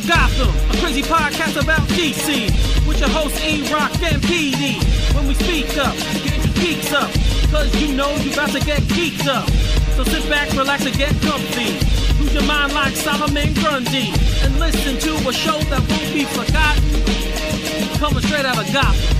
of Gotham, a crazy podcast about DC, with your hosts E-Rock and PD. When we speak up, get your geeks up, cause you know you about to get geeked up. So sit back, relax, and get comfy. Lose your mind like Solomon Grundy, and listen to a show that won't be forgotten, coming straight out of Gotham.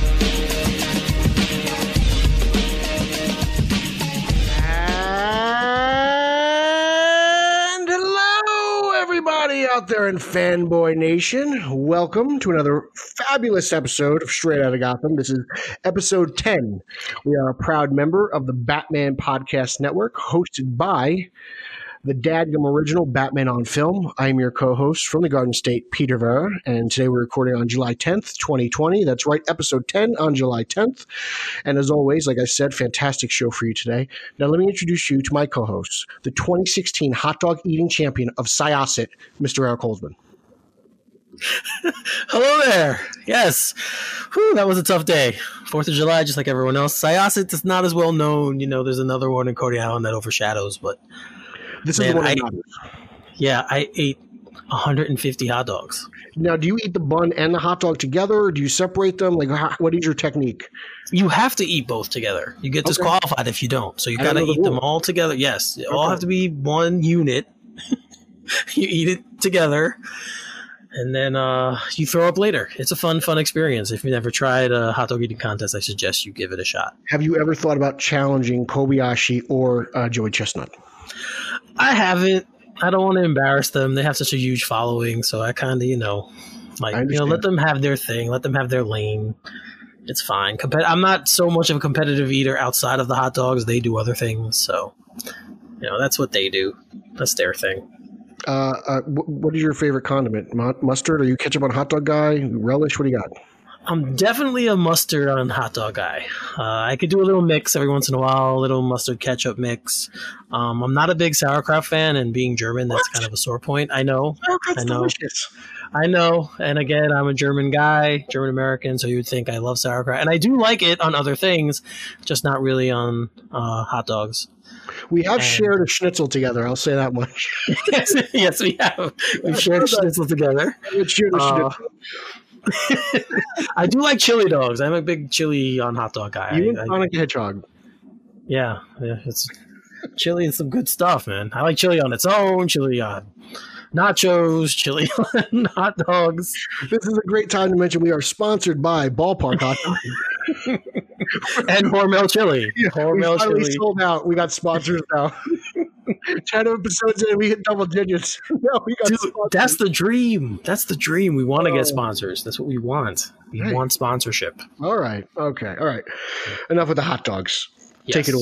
And hello, everybody out there in Fanboy Nation. Welcome to another fabulous episode of Straight Outta Gotham. This is episode 10. We are a proud member of the Batman Podcast Network, hosted by the dadgum original Batman on Film. I'm your co-host from the Garden State, Peter Vera, and today we're recording on July 10th, 2020. That's right, episode 10 on July 10th. And as always, like I said, fantastic show for you today. Now let me introduce you to my co-host, the 2016 hot dog eating champion of Syosset, Mr. Eric Holzman. Hello there. Yes. Whew, that was a tough day. 4th of July, just like everyone else. Syosset is not as well known. You know, there's another one in Cody Island that overshadows, but This is the one I ate 150 hot dogs. Now, do you eat the bun and the hot dog together, or do you separate them? Like, what is your technique? You have to eat both together. You get disqualified if you don't. So you got to eat them all together. Yes, they all have to be one unit. You eat it together, and then you throw up later. It's a fun experience. If you've never tried a hot dog eating contest, I suggest you give it a shot. Have you ever thought about challenging Kobayashi or Joey Chestnut? I haven't. I don't want to embarrass them. They have such a huge following, so I kind of, let them have their thing. Let them have their lane. It's fine. I'm not so much of a competitive eater outside of the hot dogs. They do other things, so that's what they do. That's their thing. What is your favorite condiment? Mustard? Are you ketchup on hot dog guy? Relish? What do you got? I'm definitely a mustard on hot dog guy. I could do a little mix every once in a while, a little mustard ketchup mix. I'm not a big sauerkraut fan, and being German, that's kind of a sore point. I know. Delicious. I know. And again, I'm a German guy, German American, so you would think I love sauerkraut. And I do like it on other things, just not really on hot dogs. We have shared a schnitzel together. I'll say that much. yes, we have. We've shared a schnitzel together. We've shared a schnitzel. I do like chili dogs. I'm a big chili on hot dog guy. You and Sonic the Hedgehog. Yeah, it's chili and some good stuff, man. I like chili on its own, chili on nachos, chili on hot dogs. This is a great time to mention we are sponsored by Ballpark Hot Dog. And Hormel Chili. Yeah, Hormel we finally Chili. sold out. We got sponsors now. 10 episodes in, we hit double digits. No, we got sponsors. That's the dream. That's the dream. We want to get sponsors. That's what we want. We want sponsorship. All right. Okay. All right. Enough with the hot dogs. Yes. Take it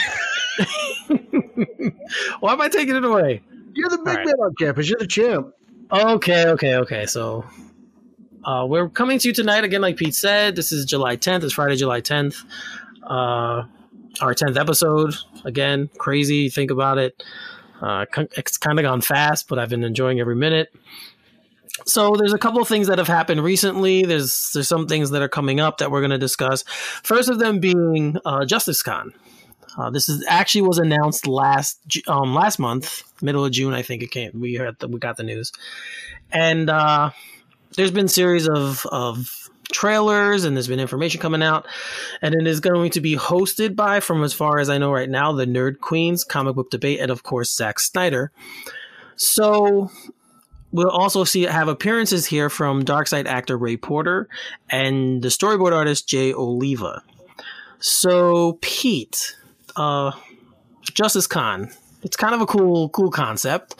away. Why am I taking it away? You're the big man on campus. You're the champ. Okay. So we're coming to you tonight, again, like Pete said. This is July 10th. It's Friday, July 10th. Our 10th episode. Again, crazy. Think about it. It's kind of gone fast, but I've been enjoying every minute. So there's a couple of things that have happened recently. There's some things that are coming up that we're going to discuss. First of them being JusticeCon. This was announced last month, middle of June, I think it came. We got the news, and there's been a series of trailers, and there's been information coming out, and it is going to be hosted by, from as far as I know right now, the Nerd Queens Comic Book Debate, and of course Zack Snyder. So we'll also have appearances here from Darkseid actor Ray Porter and the storyboard artist Jay Oliva. So Pete, JusticeCon, it's kind of a cool concept.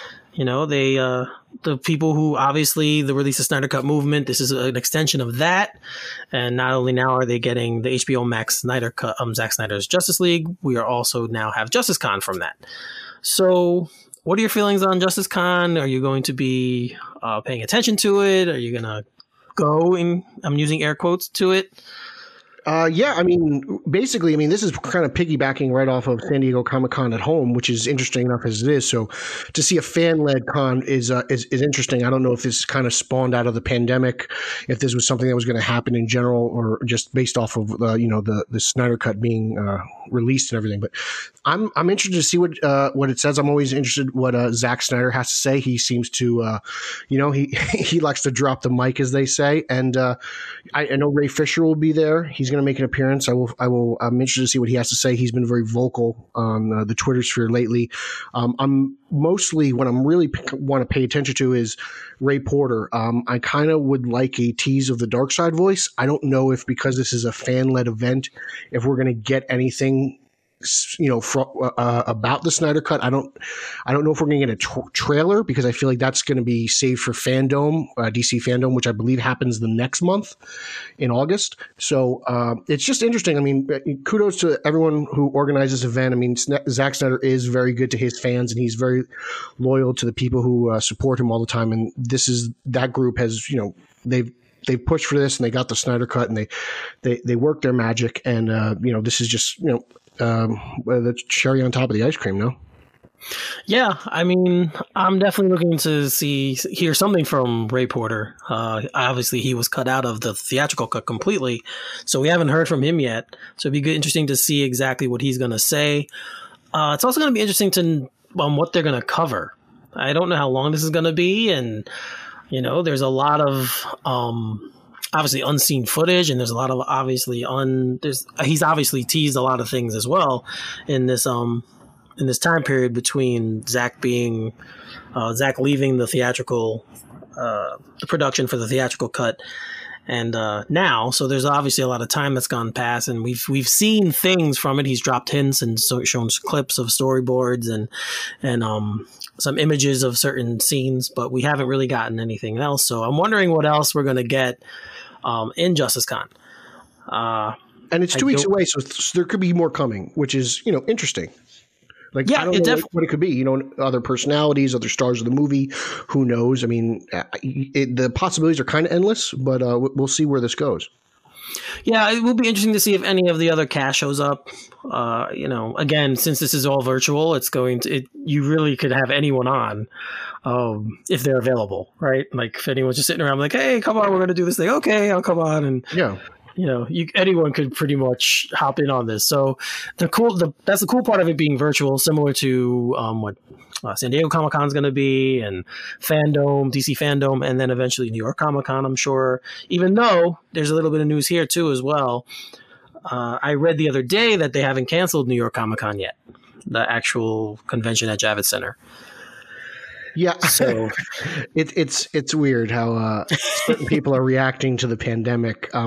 The people who obviously the release of Snyder Cut movement, this is an extension of that. And not only now are they getting the HBO Max Snyder Cut, Zack Snyder's Justice League, we are also now have JusticeCon from that. So what are your feelings on JusticeCon? Are you going to be paying attention to it? Are you going to go in, I'm using air quotes, to it? Yeah, I mean, basically, I mean, this is kind of piggybacking right off of San Diego Comic-Con at home, which is interesting enough as it is. So, to see a fan-led con is interesting. I don't know if this kind of spawned out of the pandemic, if this was something that was going to happen in general, or just based off of the Snyder Cut being released and everything. But I'm interested to see what it says. I'm always interested what Zack Snyder has to say. He seems to, he likes to drop the mic, as they say, and I know Ray Fisher will be there. He's going to make an appearance. I'm interested to see what he has to say. He's been very vocal on the Twitter sphere lately. I'm mostly what I'm really want to pay attention to is Ray Porter. I kind of would like a tease of the Dark Side voice. I don't know if because this is a fan-led event, if we're going to get anything about the Snyder Cut. I don't know if we're going to get a trailer, because I feel like that's going to be saved for Fandom, DC Fandom, which I believe happens the next month in August. So it's just interesting. I mean, kudos to everyone who organized this event. I mean, Zack Snyder is very good to his fans, and he's very loyal to the people who support him all the time. And that group has, they've pushed for this, and they got the Snyder Cut, and they worked their magic. And this is just the cherry on top of the ice cream. No. Yeah, I mean, I'm definitely looking to hear something from Ray Porter. Obviously, he was cut out of the theatrical cut completely, so we haven't heard from him yet. So it'd be interesting to see exactly what he's going to say. It's also going to be interesting to what they're going to cover. I don't know how long this is going to be, and there's a lot of obviously unseen footage, and there's a lot of he's obviously teased a lot of things as well in this time period between Zach leaving the theatrical the production for the theatrical cut and now. So there's obviously a lot of time that's gone past, and we've seen things from it. He's dropped hints and shown clips of storyboards and some images of certain scenes, but we haven't really gotten anything else. So I'm wondering what else we're going to get in Justice Con. And it's 2 weeks away, so there could be more coming, which is, interesting. Like, yeah, I don't know what it could be. Other personalities, other stars of the movie. Who knows? I mean, the possibilities are kind of endless, but we'll see where this goes. Yeah, it will be interesting to see if any of the other cast shows up. Again, since this is all virtual, you really could have anyone on if they're available, right? Like if anyone's just sitting around like, hey, come on, we're going to do this thing. Okay, I'll come on. And yeah. Anyone could pretty much hop in on this. So that's the cool part of it being virtual, similar to what San Diego Comic-Con is going to be, and Fandom, DC Fandom, and then eventually New York Comic-Con, I'm sure. Even though there's a little bit of news here too as well. I read the other day that they haven't canceled New York Comic-Con yet, the actual convention at Javits Center. Yeah, so it's weird how certain people are reacting to the pandemic. I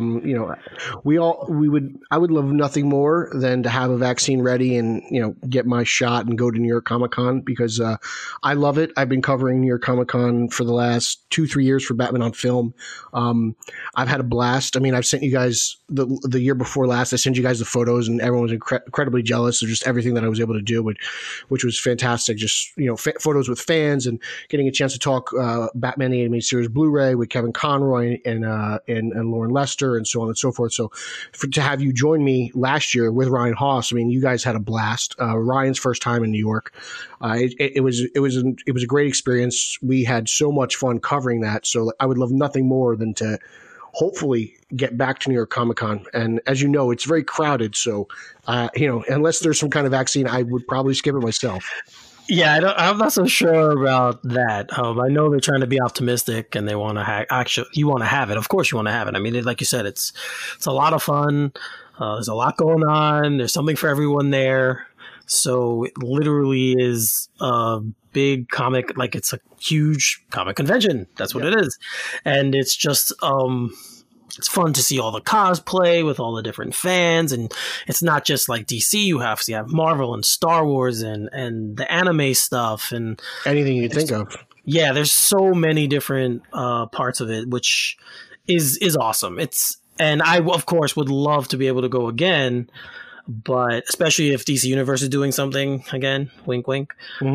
would love nothing more than to have a vaccine ready and get my shot and go to New York Comic-Con, because I love it. I've been covering New York Comic-Con for the last 2-3 years for Batman on Film. I've had a blast. I mean, I've sent you guys the year before last. I sent you guys the photos, and everyone was incredibly jealous of just everything that I was able to do, which was fantastic. Just photos with fans and getting a chance to talk Batman the Animated Series Blu-ray with Kevin Conroy and Lauren Lester and so on and so forth. So to have you join me last year with Ryan Haas, I mean, you guys had a blast. Ryan's first time in New York. It was a great experience. We had so much fun covering that. So I would love nothing more than to hopefully get back to New York Comic-Con. And as you know, it's very crowded. So, unless there's some kind of vaccine, I would probably skip it myself. Yeah, I'm not so sure about that. I know they're trying to be optimistic, and they want to you want to have it. Of course, you want to have it. I mean, like you said, it's a lot of fun. There's a lot going on. There's something for everyone there. So it literally is a big comic, like it's a huge comic convention. That's what it is, and it's just it's fun to see all the cosplay with all the different fans, and it's not just like DC. You have Marvel and Star Wars and the anime stuff and anything you think of. Yeah, there's so many different parts of it, which is awesome. And I of course would love to be able to go again. but especially if DC Universe is doing something again, wink, wink.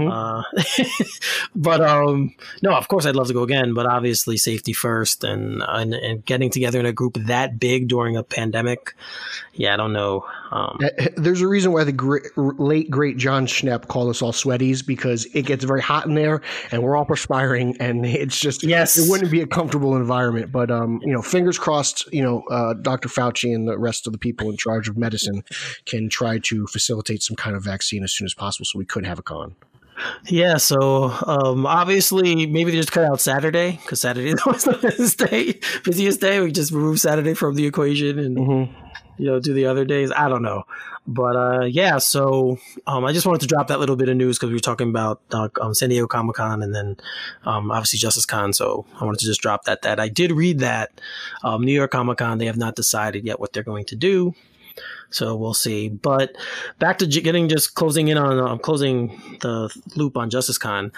But no, of course I'd love to go again, but obviously safety first, and getting together in a group that big during a pandemic. Yeah, I don't know. There's a reason why the late great John Schnepp called us all sweaties, because it gets very hot in there and we're all perspiring, and it's just, yes, it wouldn't be a comfortable environment. But fingers crossed, Dr. Fauci and the rest of the people in charge of medicine can try to facilitate some kind of vaccine as soon as possible, so we could have a con. Yeah, so obviously maybe they just cut out Saturday, because Saturday is always the busiest day. We just remove Saturday from the equation and do the other days. I don't know. But yeah, so I just wanted to drop that little bit of news because we were talking about San Diego Comic-Con and then obviously Justice Con. So I wanted to just drop that I did read that New York Comic-Con, they have not decided yet what they're going to do. So we'll see. But back to closing the loop on Justice Con.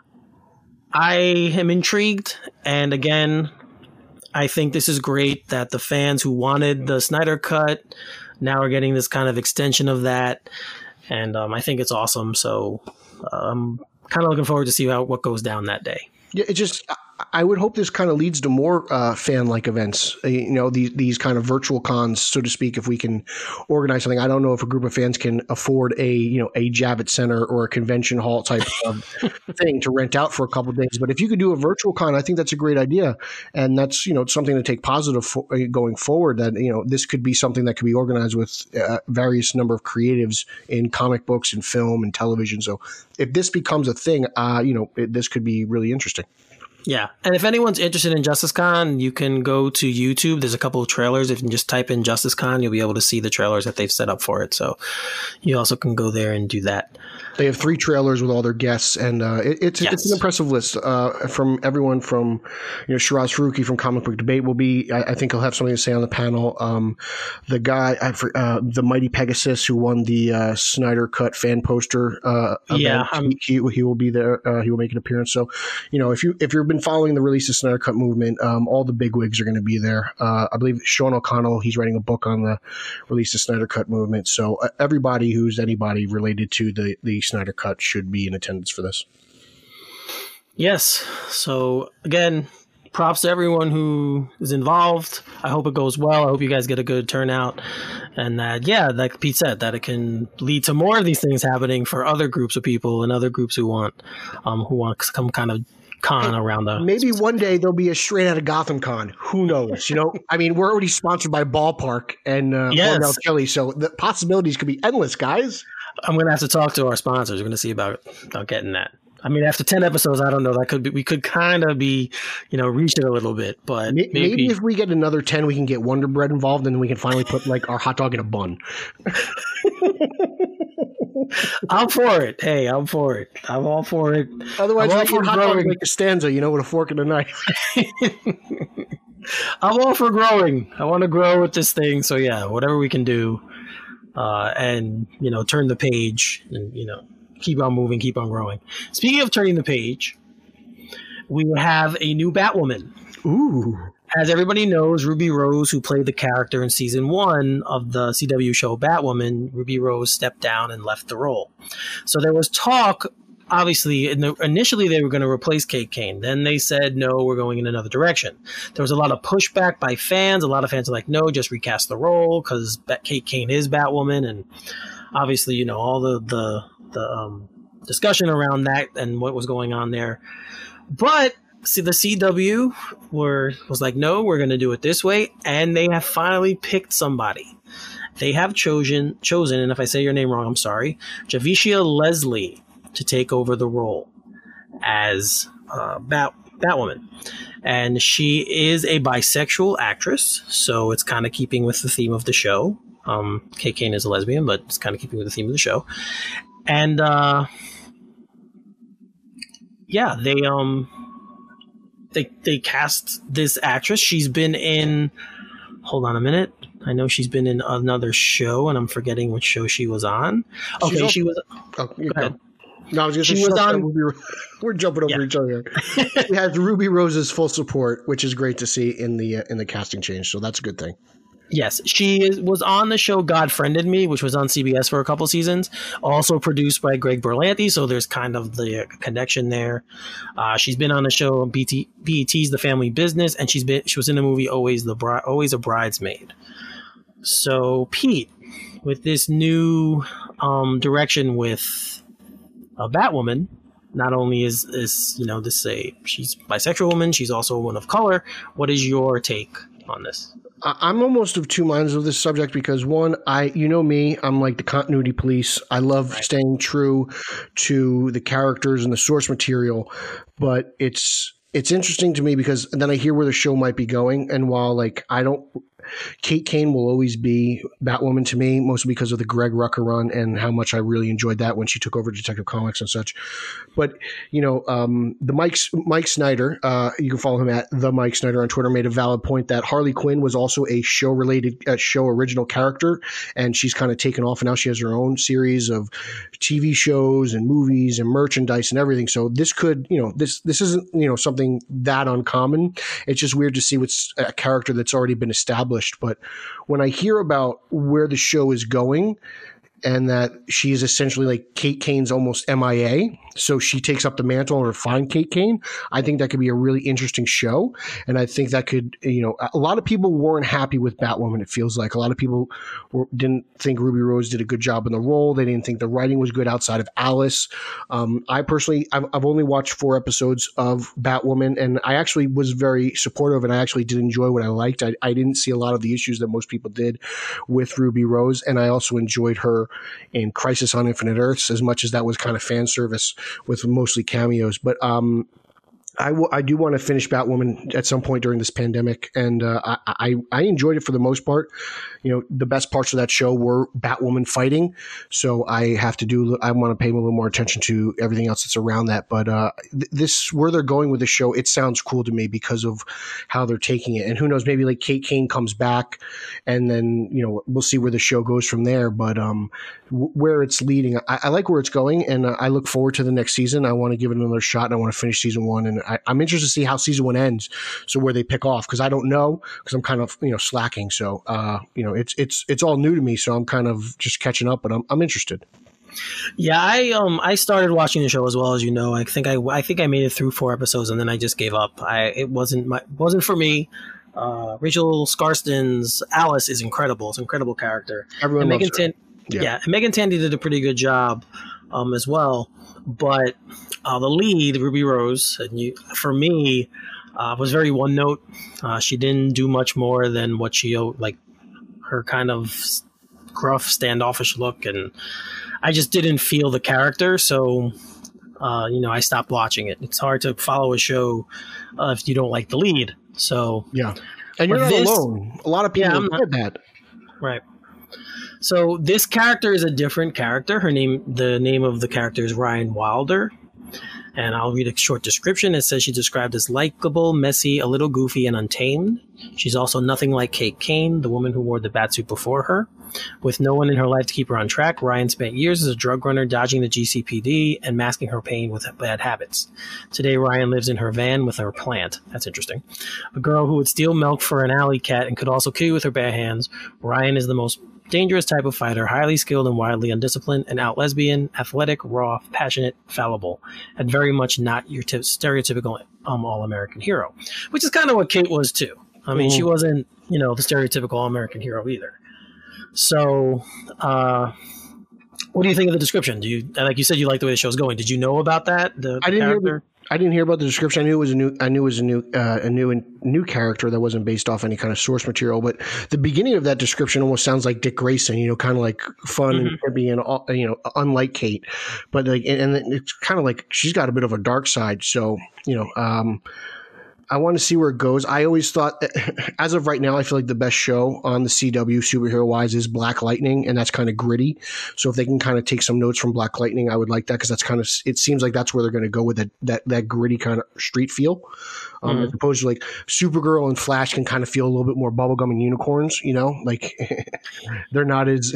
I am intrigued. And again, I think this is great that the fans who wanted the Snyder Cut now are getting this kind of extension of that. And I think it's awesome. So I'm kind of looking forward to see what goes down that day. Yeah, I would hope this kind of leads to more fan-like events, these kind of virtual cons, so to speak, if we can organize something. I don't know if a group of fans can afford a Javits Center or a convention hall type of thing to rent out for a couple of days. But if you could do a virtual con, I think that's a great idea. And that's, something to take positive going forward, that, this could be something that could be organized with various number of creatives in comic books and film and television. So if this becomes a thing, this could be really interesting. Yeah. And if anyone's interested in Justice Con, you can go to YouTube. There's a couple of trailers. If you just type in Justice Con, you'll be able to see the trailers that they've set up for it. So you also can go there and do that. They have 3 trailers with all their guests, and it's an impressive list from everyone from, Shiraz Faruqi from Comic Book Debate will be, I think he'll have something to say on the panel. The guy, the Mighty Pegasus, who won the Snyder Cut fan poster event, he will be there. He will make an appearance. So, if you've been following the release of Snyder Cut movement, all the big wigs are going to be there. I believe Sean O'Connell, he's writing a book on the release of Snyder Cut movement. So everybody who's anybody related to the Snyder Cut should be in attendance for this. Yes. So again, props to everyone who is involved. I hope it goes well. I hope you guys get a good turnout, and that, like Pete said, that it can lead to more of these things happening for other groups of people and other groups who want some kind of con around the. Maybe one day there'll be a Straight Outta Gotham con. Who knows? I mean, we're already sponsored by Ballpark and Hormel Chili, so the possibilities could be endless, guys. I'm going to have to talk to our sponsors. We're going to see about getting that. I mean, after 10 episodes, I don't know. We could kind of be, reaching a little bit, but maybe if we get another 10, we can get Wonder Bread involved, and then we can finally put our hot dog in a bun. I'm for it. Hey, I'm for it. I'm all for it. Otherwise, I can hot dog like Costanza, with a fork and a knife. I'm all for growing. I want to grow with this thing. So yeah, whatever we can do. And turn the page and keep on moving, keep on growing. Speaking of turning the page, we have a new Batwoman. Ooh. As everybody knows, Ruby Rose, who played the character in season 1 of the CW show Batwoman, Ruby Rose stepped down and left the role. So there was talk. Obviously, initially they were going to replace Kate Kane. Then they said, no, we're going in another direction. There was a lot of pushback by fans. A lot of fans are like, no, just recast the role because Kate Kane is Batwoman. And obviously, all the discussion around that and what was going on there. But see, the CW was like, no, we're going to do it this way. And they have finally picked somebody. They have chosen, and if I say your name wrong, I'm sorry, Javicia Leslie, to take over the role as Batwoman. And she is a bisexual actress, so it's kind of keeping with the theme of the show. Kate Kane is a lesbian, but it's kind of keeping with the theme of the show. And they cast this actress. She's been in, hold on a minute, I know she's been in another show, and I'm forgetting which show she was on. Okay, she was. Oh, go ahead. No, I was going to say, she was on. We're jumping over each other. She has Ruby Rose's full support, which is great to see in the casting change. So that's a good thing. Yes, was on the show God Friended Me, which was on CBS for a couple seasons, also produced by Greg Berlanti, so there's kind of the connection there. She's been on the show BET's The Family Business, and she was in the movie Always a Bridesmaid. So Pete, with this new direction with Batwoman, not only is she's a bisexual woman, she's also a woman of color. What is your take on this? I'm almost of two minds of this subject because one, me, I'm like the continuity police. I love staying true to the characters and the source material, but it's interesting to me because then I hear where the show might be going. And while Kate Kane will always be Batwoman to me, mostly because of the Greg Rucka run and how much I really enjoyed that when she took over Detective Comics and such. But, the Mike Snyder, you can follow him at the Mike Snyder on Twitter, made a valid point that Harley Quinn was also a show original character, and she's kind of taken off, and now she has her own series of TV shows and movies and merchandise and everything. So this could, this isn't, something that uncommon. It's just weird to see what's a character that's already been established. But when I hear about where the show is going and that she is essentially like Kate Kane's almost MIA, so she takes up the mantle and find Kate Kane, I think that could be a really interesting show. And I think that could, a lot of people weren't happy with Batwoman. It feels like a lot of people didn't think Ruby Rose did a good job in the role. They didn't think the writing was good outside of Alice. I personally, I've only watched 4 episodes of Batwoman, and I actually was very supportive, and I actually did enjoy what I liked. I didn't see a lot of the issues that most people did with Ruby Rose, and I also enjoyed her in Crisis on Infinite Earths as much as that was kind of fan service with mostly cameos. But I do want to finish Batwoman at some point during this pandemic, and I enjoyed it for the most part. The best parts of that show were Batwoman fighting, so I want to pay a little more attention to everything else that's around that. But where they're going with the show, it sounds cool to me because of how they're taking it. And who knows, maybe like Kate Kane comes back, and then we'll see where the show goes from there. But where it's leading, I like where it's going, and I look forward to the next season. I want to give it another shot, and I want to finish season 1, and I'm interested to see how season 1 ends, so where they pick off, because I don't know, because I'm kind of slacking. So it's all new to me, so I'm kind of just catching up, but I'm interested. Yeah, I started watching the show as well, as you know. I think I made it through 4 episodes, and then I just gave up. It wasn't for me. Rachel Skarsten's Alice is incredible. It's an incredible character. Everyone loves her. And Megan Tandy did a pretty good job as well. But the lead, Ruby Rose, for me, was very one note. She didn't do much more than what she her kind of gruff, standoffish look, and I just didn't feel the character. So, I stopped watching it. It's hard to follow a show if you don't like the lead. So yeah, and you're not alone. A lot of people have said that. Right. So this character is a different character. The name of the character is Ryan Wilder. And I'll read a short description. It says she's described as likable, messy, a little goofy, and untamed. She's also nothing like Kate Kane, the woman who wore the batsuit before her. With no one in her life to keep her on track, Ryan spent years as a drug runner, dodging the GCPD and masking her pain with bad habits. Today, Ryan lives in her van with her plant. That's interesting. A girl who would steal milk for an alley cat and could also kill you with her bare hands. Ryan is the most dangerous type of fighter, highly skilled and wildly undisciplined, an out lesbian, athletic, raw, passionate, fallible, and very much not your stereotypical all-American hero, which is kind of what Kate was too. I mean, she wasn't, the stereotypical all-American hero either. So, what do you think of the description? Like you said, you like the way the show's going. Did you know about that? I didn't hear about the description. I knew it was a new character that wasn't based off any kind of source material. But the beginning of that description almost sounds like Dick Grayson, kind of like fun and being, unlike Kate. But and it's kind of like she's got a bit of a dark side. So, I want to see where it goes. I always thought, as of right now, I feel like the best show on the CW superhero-wise is Black Lightning, and that's kind of gritty. So if they can kind of take some notes from Black Lightning, I would like that, because that's kind of, it seems like that's where they're going to go with that gritty kind of street feel. As opposed to like Supergirl and Flash can kind of feel a little bit more bubblegum and unicorns, like they're not as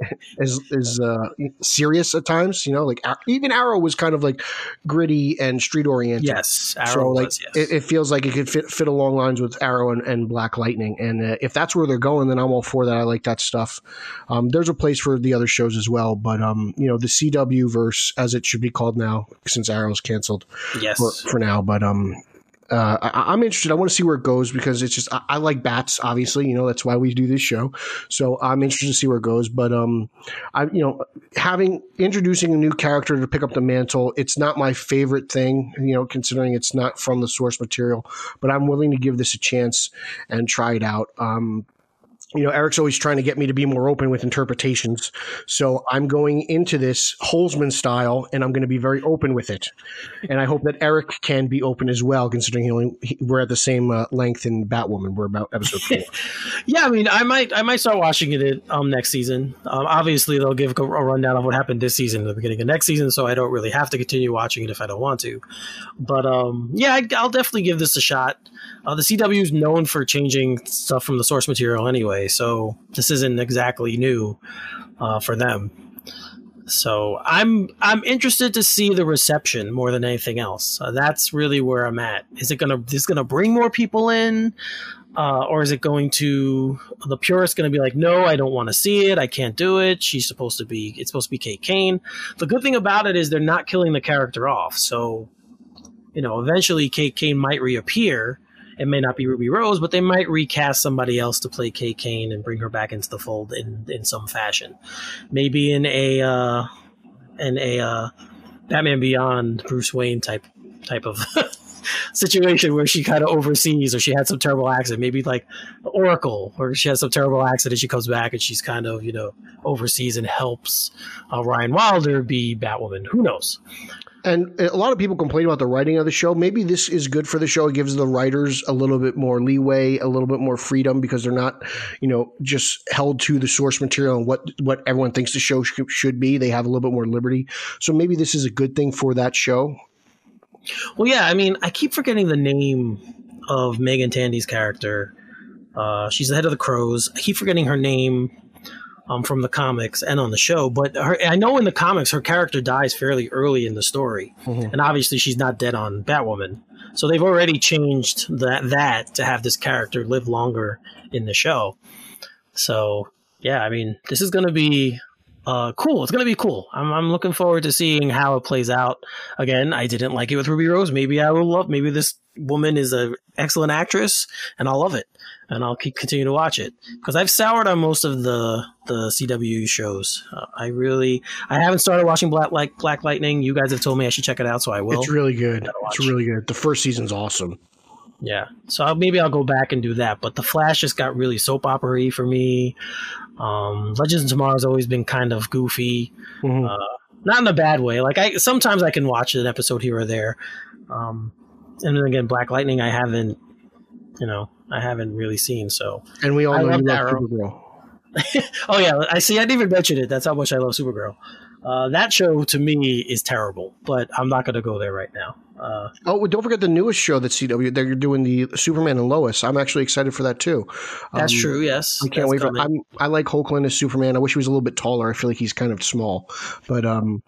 serious at times, even Arrow was kind of like gritty and street oriented. Yes, Arrow was, yes. It feels like like it could fit along lines with Arrow and Black Lightning. And if that's where they're going, then I'm all for that. I like that stuff. There's a place for the other shows as well, but the CW verse, as it should be called now, since Arrow's canceled, yes, for now. But I'm interested. I want to see where it goes because it's just I like bats. Obviously, that's why we do this show. So I'm interested to see where it goes. But introducing a new character to pick up the mantle, it's not my favorite thing. Considering it's not from the source material, but I'm willing to give this a chance and try it out. Eric's always trying to get me to be more open with interpretations. So I'm going into this Holzman style, and I'm going to be very open with it. And I hope that Eric can be open as well, considering we're at the same length in Batwoman. We're about episode 4. Yeah, I mean, I might start watching it next season. Obviously, they'll give a rundown of what happened this season at the beginning of next season, so I don't really have to continue watching it if I don't want to. But yeah, I'll definitely give this a shot. The CW is known for changing stuff from the source material anyway, so this isn't exactly new for them. So I'm interested to see the reception more than anything else. That's really where I'm at. Is it gonna bring more people in, or is it going to the purist going to be like, no, I don't want to see it. I can't do it. It's supposed to be Kate Kane. The good thing about it is they're not killing the character off. So eventually Kate Kane might reappear. It may not be Ruby Rose, but they might recast somebody else to play Kate Kane and bring her back into the fold in some fashion. Maybe in a Batman Beyond Bruce Wayne type of situation where she kind of oversees, or she had some terrible accident. Maybe like Oracle, where she has some terrible accident, she comes back and she's kind of oversees and helps Ryan Wilder be Batwoman. Who knows? And a lot of people complain about the writing of the show. Maybe this is good for the show. It gives the writers a little bit more leeway, a little bit more freedom, because they're not, just held to the source material and what everyone thinks the show should be. They have a little bit more liberty. So maybe this is a good thing for that show. Well, yeah. I mean, I keep forgetting the name of Megan Tandy's character. She's the head of the Crows. I keep forgetting her name. From the comics and on the show, but I know in the comics her character dies fairly early in the story, and obviously she's not dead on Batwoman, so they've already changed that to have this character live longer in the show. So yeah, I mean, this is going to be cool. It's going to be cool. I'm looking forward to seeing how it plays out. Again, I didn't like it with Ruby Rose. Maybe I will love. Maybe this woman is an excellent actress, and I'll love it. And I'll continue to watch it, because I've soured on most of the CW shows. I haven't started watching Black Lightning. You guys have told me I should check it out, so I will. It's really good. It's really good. The first season's awesome. Yeah, so maybe I'll go back and do that. But The Flash just got really soap opera-y for me. Legends of Tomorrow has always been kind of goofy, not in a bad way. Like sometimes I can watch an episode here or there. And then again, Black Lightning I haven't really seen. So, and we all know you love Supergirl. Oh yeah, I didn't even mention it. That's how much I love Supergirl. That show to me is terrible, but I'm not going to go there right now. Don't forget the newest show that CW, they're doing, the Superman and Lois. I'm actually excited for that too. That's true. Yes, I can't wait for. I like Hoagland as Superman. I wish he was a little bit taller. I feel like he's kind of small, but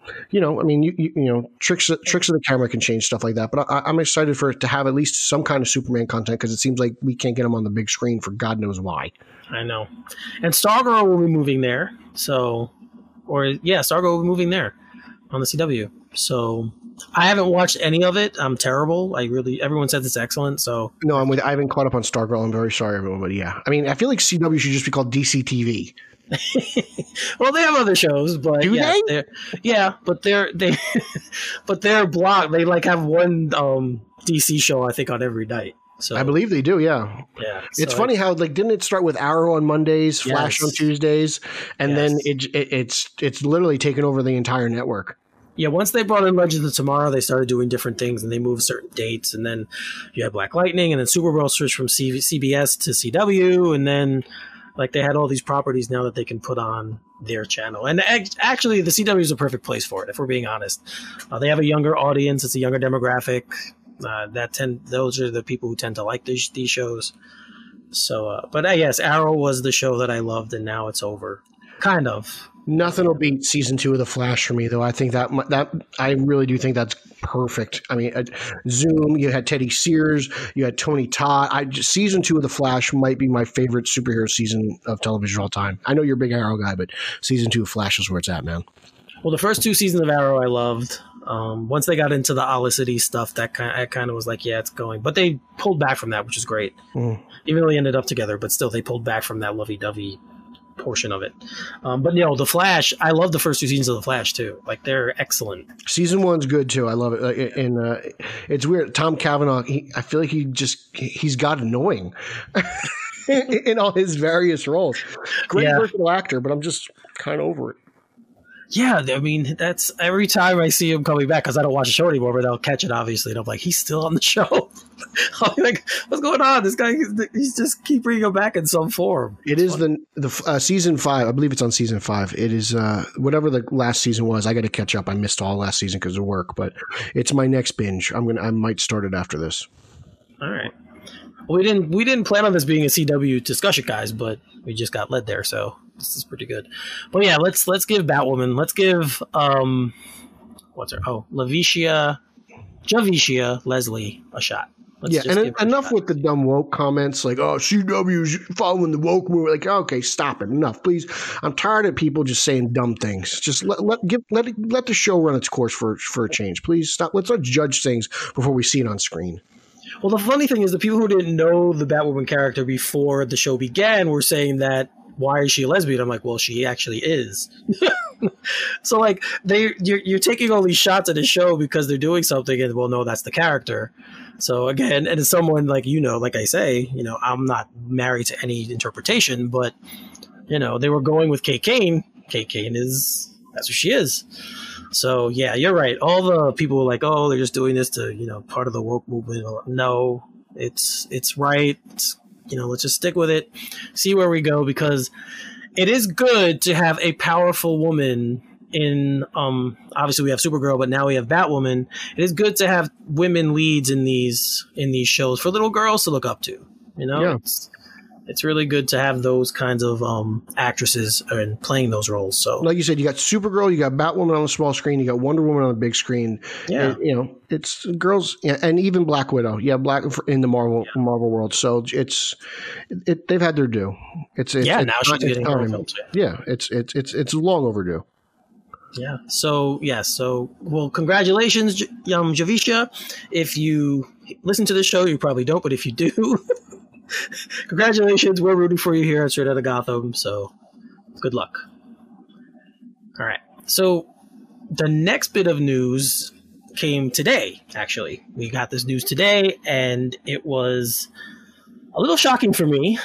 tricks of the camera can change stuff like that. But I'm excited for it to have at least some kind of Superman content, because it seems like we can't get him on the big screen for God knows why. I know, and Stargirl will be moving there. So. Stargirl will be moving there on the CW. So I haven't watched any of it. I'm terrible. Everyone says it's excellent. So no, I haven't caught up on Stargirl. I'm very sorry, everyone. But yeah, I mean, I feel like CW should just be called DC TV. Well, they have other shows, but do they? But they're blocked. They have one DC show, I think, on every night. So I believe they do, yeah. Yeah. It's funny how didn't it start with Arrow on Mondays, Flash on Tuesdays, and then it's literally taken over the entire network. Yeah, once they brought in Legends of Tomorrow, they started doing different things, and they moved certain dates, and then you had Black Lightning, and then Supergirl switched from CBS to CW, and then they had all these properties now that they can put on their channel. And actually, the CW is a perfect place for it, if we're being honest. They have a younger audience. It's a younger demographic. Those are the people who tend to like these shows. So, but yes, Arrow was the show that I loved, and now it's over. Kind of. Nothing will beat season 2 of The Flash for me, though. I think that I really do think that's perfect. I mean, Zoom. You had Teddy Sears. You had Tony Todd. Season 2 of The Flash might be my favorite superhero season of television of all time. I know you're a big Arrow guy, but season 2 of Flash is where it's at, man. Well, the first 2 seasons of Arrow I loved. Once they got into the Olicity stuff, I kind of was like, yeah, it's going. But they pulled back from that, which is great. Even though they ended up together, but still they pulled back from that lovey-dovey portion of it. But The Flash, I love the first 2 seasons of The Flash too. Like, they're excellent. Season 1's good too. I love it. And it's weird. Tom Cavanaugh, I feel like he's got annoying in all his various roles. Great versatile actor, but I'm just kind of over it. Yeah, I mean, that's every time I see him coming back, because I don't watch the show anymore, but they'll catch it, obviously, and I'm like, he's still on the show. I'm like, what's going on? This guy, he's just keep bringing him back in some form. It is the season 5. I believe it's on season 5. It is whatever the last season was. I got to catch up. I missed all last season because of work, but it's my next binge. I might start it after this. All right. Well, we didn't plan on this being a CW discussion, guys, but we just got led there, so this is pretty good. But yeah, let's give Batwoman. Let's give what's her? Oh, Javicia Leslie a shot. Enough with the dumb woke comments like, "Oh, CW's following the woke movement." Like, okay, stop it, enough, please. I'm tired of people just saying dumb things. Just let the show run its course for a change, please. Stop. Let's not judge things before we see it on screen. Well, the funny thing is, the people who didn't know the Batwoman character before the show began were saying that, why is she a lesbian? I'm like, well, she actually is. So, like, you're taking all these shots at the show because they're doing something, and, well, no, that's the character. So, again, and as someone like, like I say, I'm not married to any interpretation, but, they were going with Kate Kane. Kate Kane that's what she is. So, yeah, you're right. All the people were like, oh, they're just doing this to, part of the woke movement. No, it's right. Let's just stick with it, see where we go, because it is good to have a powerful woman in, obviously we have Supergirl, but now we have Batwoman. It is good to have women leads in these shows for little girls to look up to, Yeah. It's really good to have those kinds of actresses and playing those roles. So, like you said, you got Supergirl, you got Batwoman on the small screen, you got Wonder Woman on the big screen. Yeah, and, it's girls, and even Black Widow. Yeah, in the Marvel world. So they've had their due. Now she's getting her films. Yeah, it's long overdue. Yeah. So well, congratulations, Javicia. If you listen to this show, you probably don't, but if you do. Congratulations, we're rooting for you here at Straight Outta Gotham, so good luck. All right, so the next bit of news came today, actually. We got this news today, and it was a little shocking for me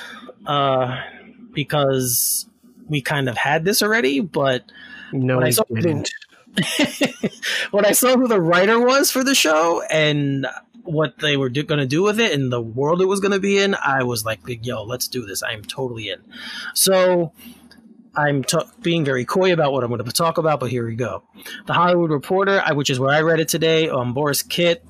because we kind of had this already, but no, I didn't. When I saw who the writer was for the show and what they were going to do with it and the world it was going to be in, I was like, yo, let's do this. I'm totally in. So I'm being very coy about what I'm going to talk about, but here we go. The Hollywood Reporter, which is where I read it today, Boris Kitt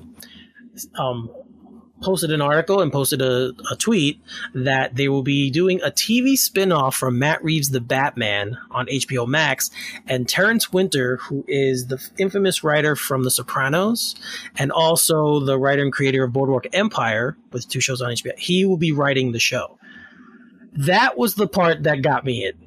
posted an article and posted a tweet that they will be doing a TV spinoff from Matt Reeves' The Batman on HBO Max, and Terrence Winter, who is the infamous writer from The Sopranos and also the writer and creator of Boardwalk Empire with 2 shows on HBO, he will be writing the show. That was the part that got me in.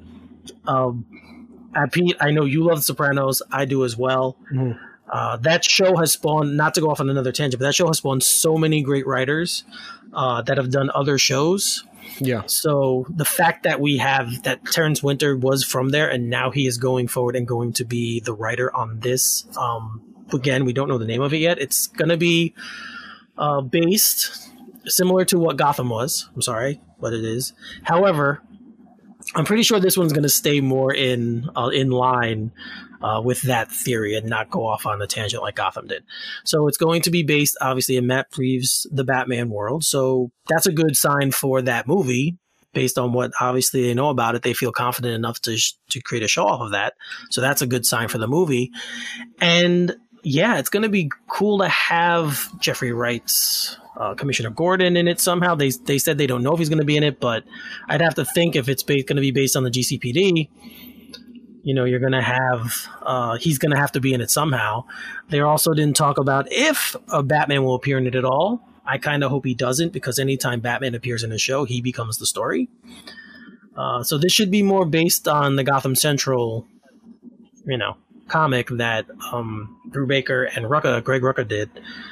Pete, I know you love The Sopranos. I do as well. Mm-hmm. That show has spawned, not to go off on another tangent, but that show has spawned so many great writers that have done other shows. Yeah. So the fact that we have that Terrence Winter was from there and now he is going forward and going to be the writer on this. Again, we don't know the name of it yet. It's going to be based similar to what Gotham was. I'm sorry, but it is. However, I'm pretty sure this one's going to stay more in line with that theory and not go off on a tangent like Gotham did. So it's going to be based, obviously, in Matt Reeves' The Batman world. So that's a good sign for that movie. Based on what obviously they know about it, they feel confident enough to create a show off of that. So that's a good sign for the movie. And yeah, it's going to be cool to have Jeffrey Wright's Commissioner Gordon in it somehow. They said they don't know if he's going to be in it, but I'd have to think if it's going to be based on the GCPD. you're going to have, he's going to have to be in it somehow. They also didn't talk about if a Batman will appear in it at all. I kind of hope he doesn't, because anytime Batman appears in a show, he becomes the story. So this should be more based on the Gotham Central, comic that Drew Baker and Greg Rucka did,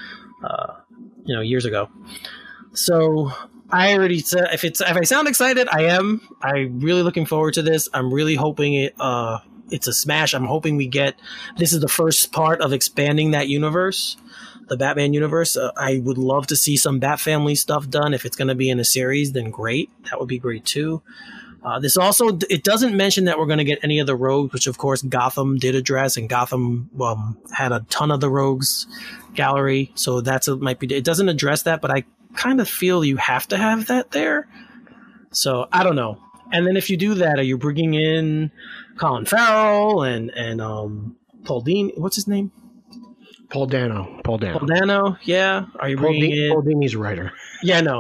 years ago. So I already said, if I sound excited, I am. I'm really looking forward to this. I'm really hoping it's a smash. I'm hoping this is the first part of expanding that universe, the Batman universe. I would love to see some Bat Family stuff done. If it's going to be in a series, then great. That would be great too. This also, it doesn't mention that we're going to get any of the rogues, which of course Gotham did address, and Gotham had a ton of the rogues gallery. So it doesn't address that, but I kind of feel you have to have that there. So I don't know. And then if you do that, are you bringing in Colin Farrell and Paul Dini? What's his name? Paul Dano. Paul Dano, yeah. Are you bringing in Paul Dini's a writer? Yeah, no.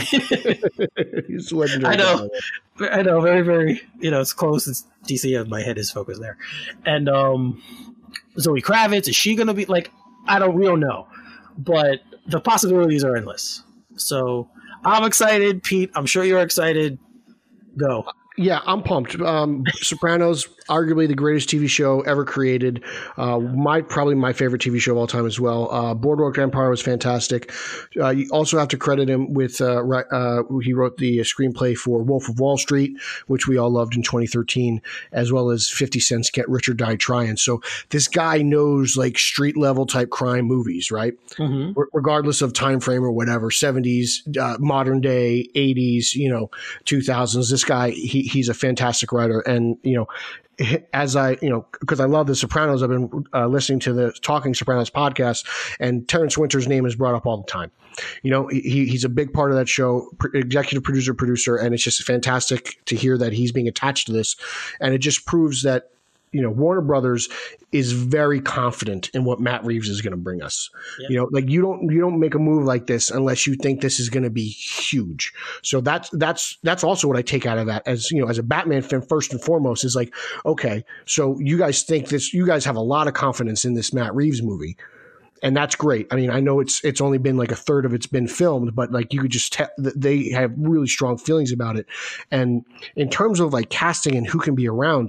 He's legendary. I know. Very, very. It's close. It's DC. My head is focused there. And Zoe Kravitz, is she going to be like? We don't know, but the possibilities are endless. So I'm excited, Pete. I'm sure you're excited. Go. Yeah, I'm pumped. Sopranos, arguably the greatest TV show ever created. Probably my favorite TV show of all time as well. Boardwalk Empire was fantastic. You also have to credit him with he wrote the screenplay for Wolf of Wall Street, which we all loved in 2013, as well as 50 Cent's Get Rich or Die Trying. So this guy knows like street level type crime movies, right? Mm-hmm. Regardless of time frame or whatever, 70s, modern day, 80s, 2000s. This guy, he's a fantastic writer. And, as because I love The Sopranos, I've been listening to the Talking Sopranos podcast, and Terrence Winter's name is brought up all the time. He's a big part of that show, executive producer, and it's just fantastic to hear that he's being attached to this. And it just proves that, Warner Brothers is very confident in what Matt Reeves is going to bring us. Yep. You don't make a move like this unless you think this is going to be huge. So that's also what I take out of that as a Batman fan, first and foremost, is like, okay, so you guys have a lot of confidence in this Matt Reeves movie. And that's great. I mean, I know it's only been like a third of it's been filmed, but like you could just tell that they have really strong feelings about it. And in terms of like casting and who can be around,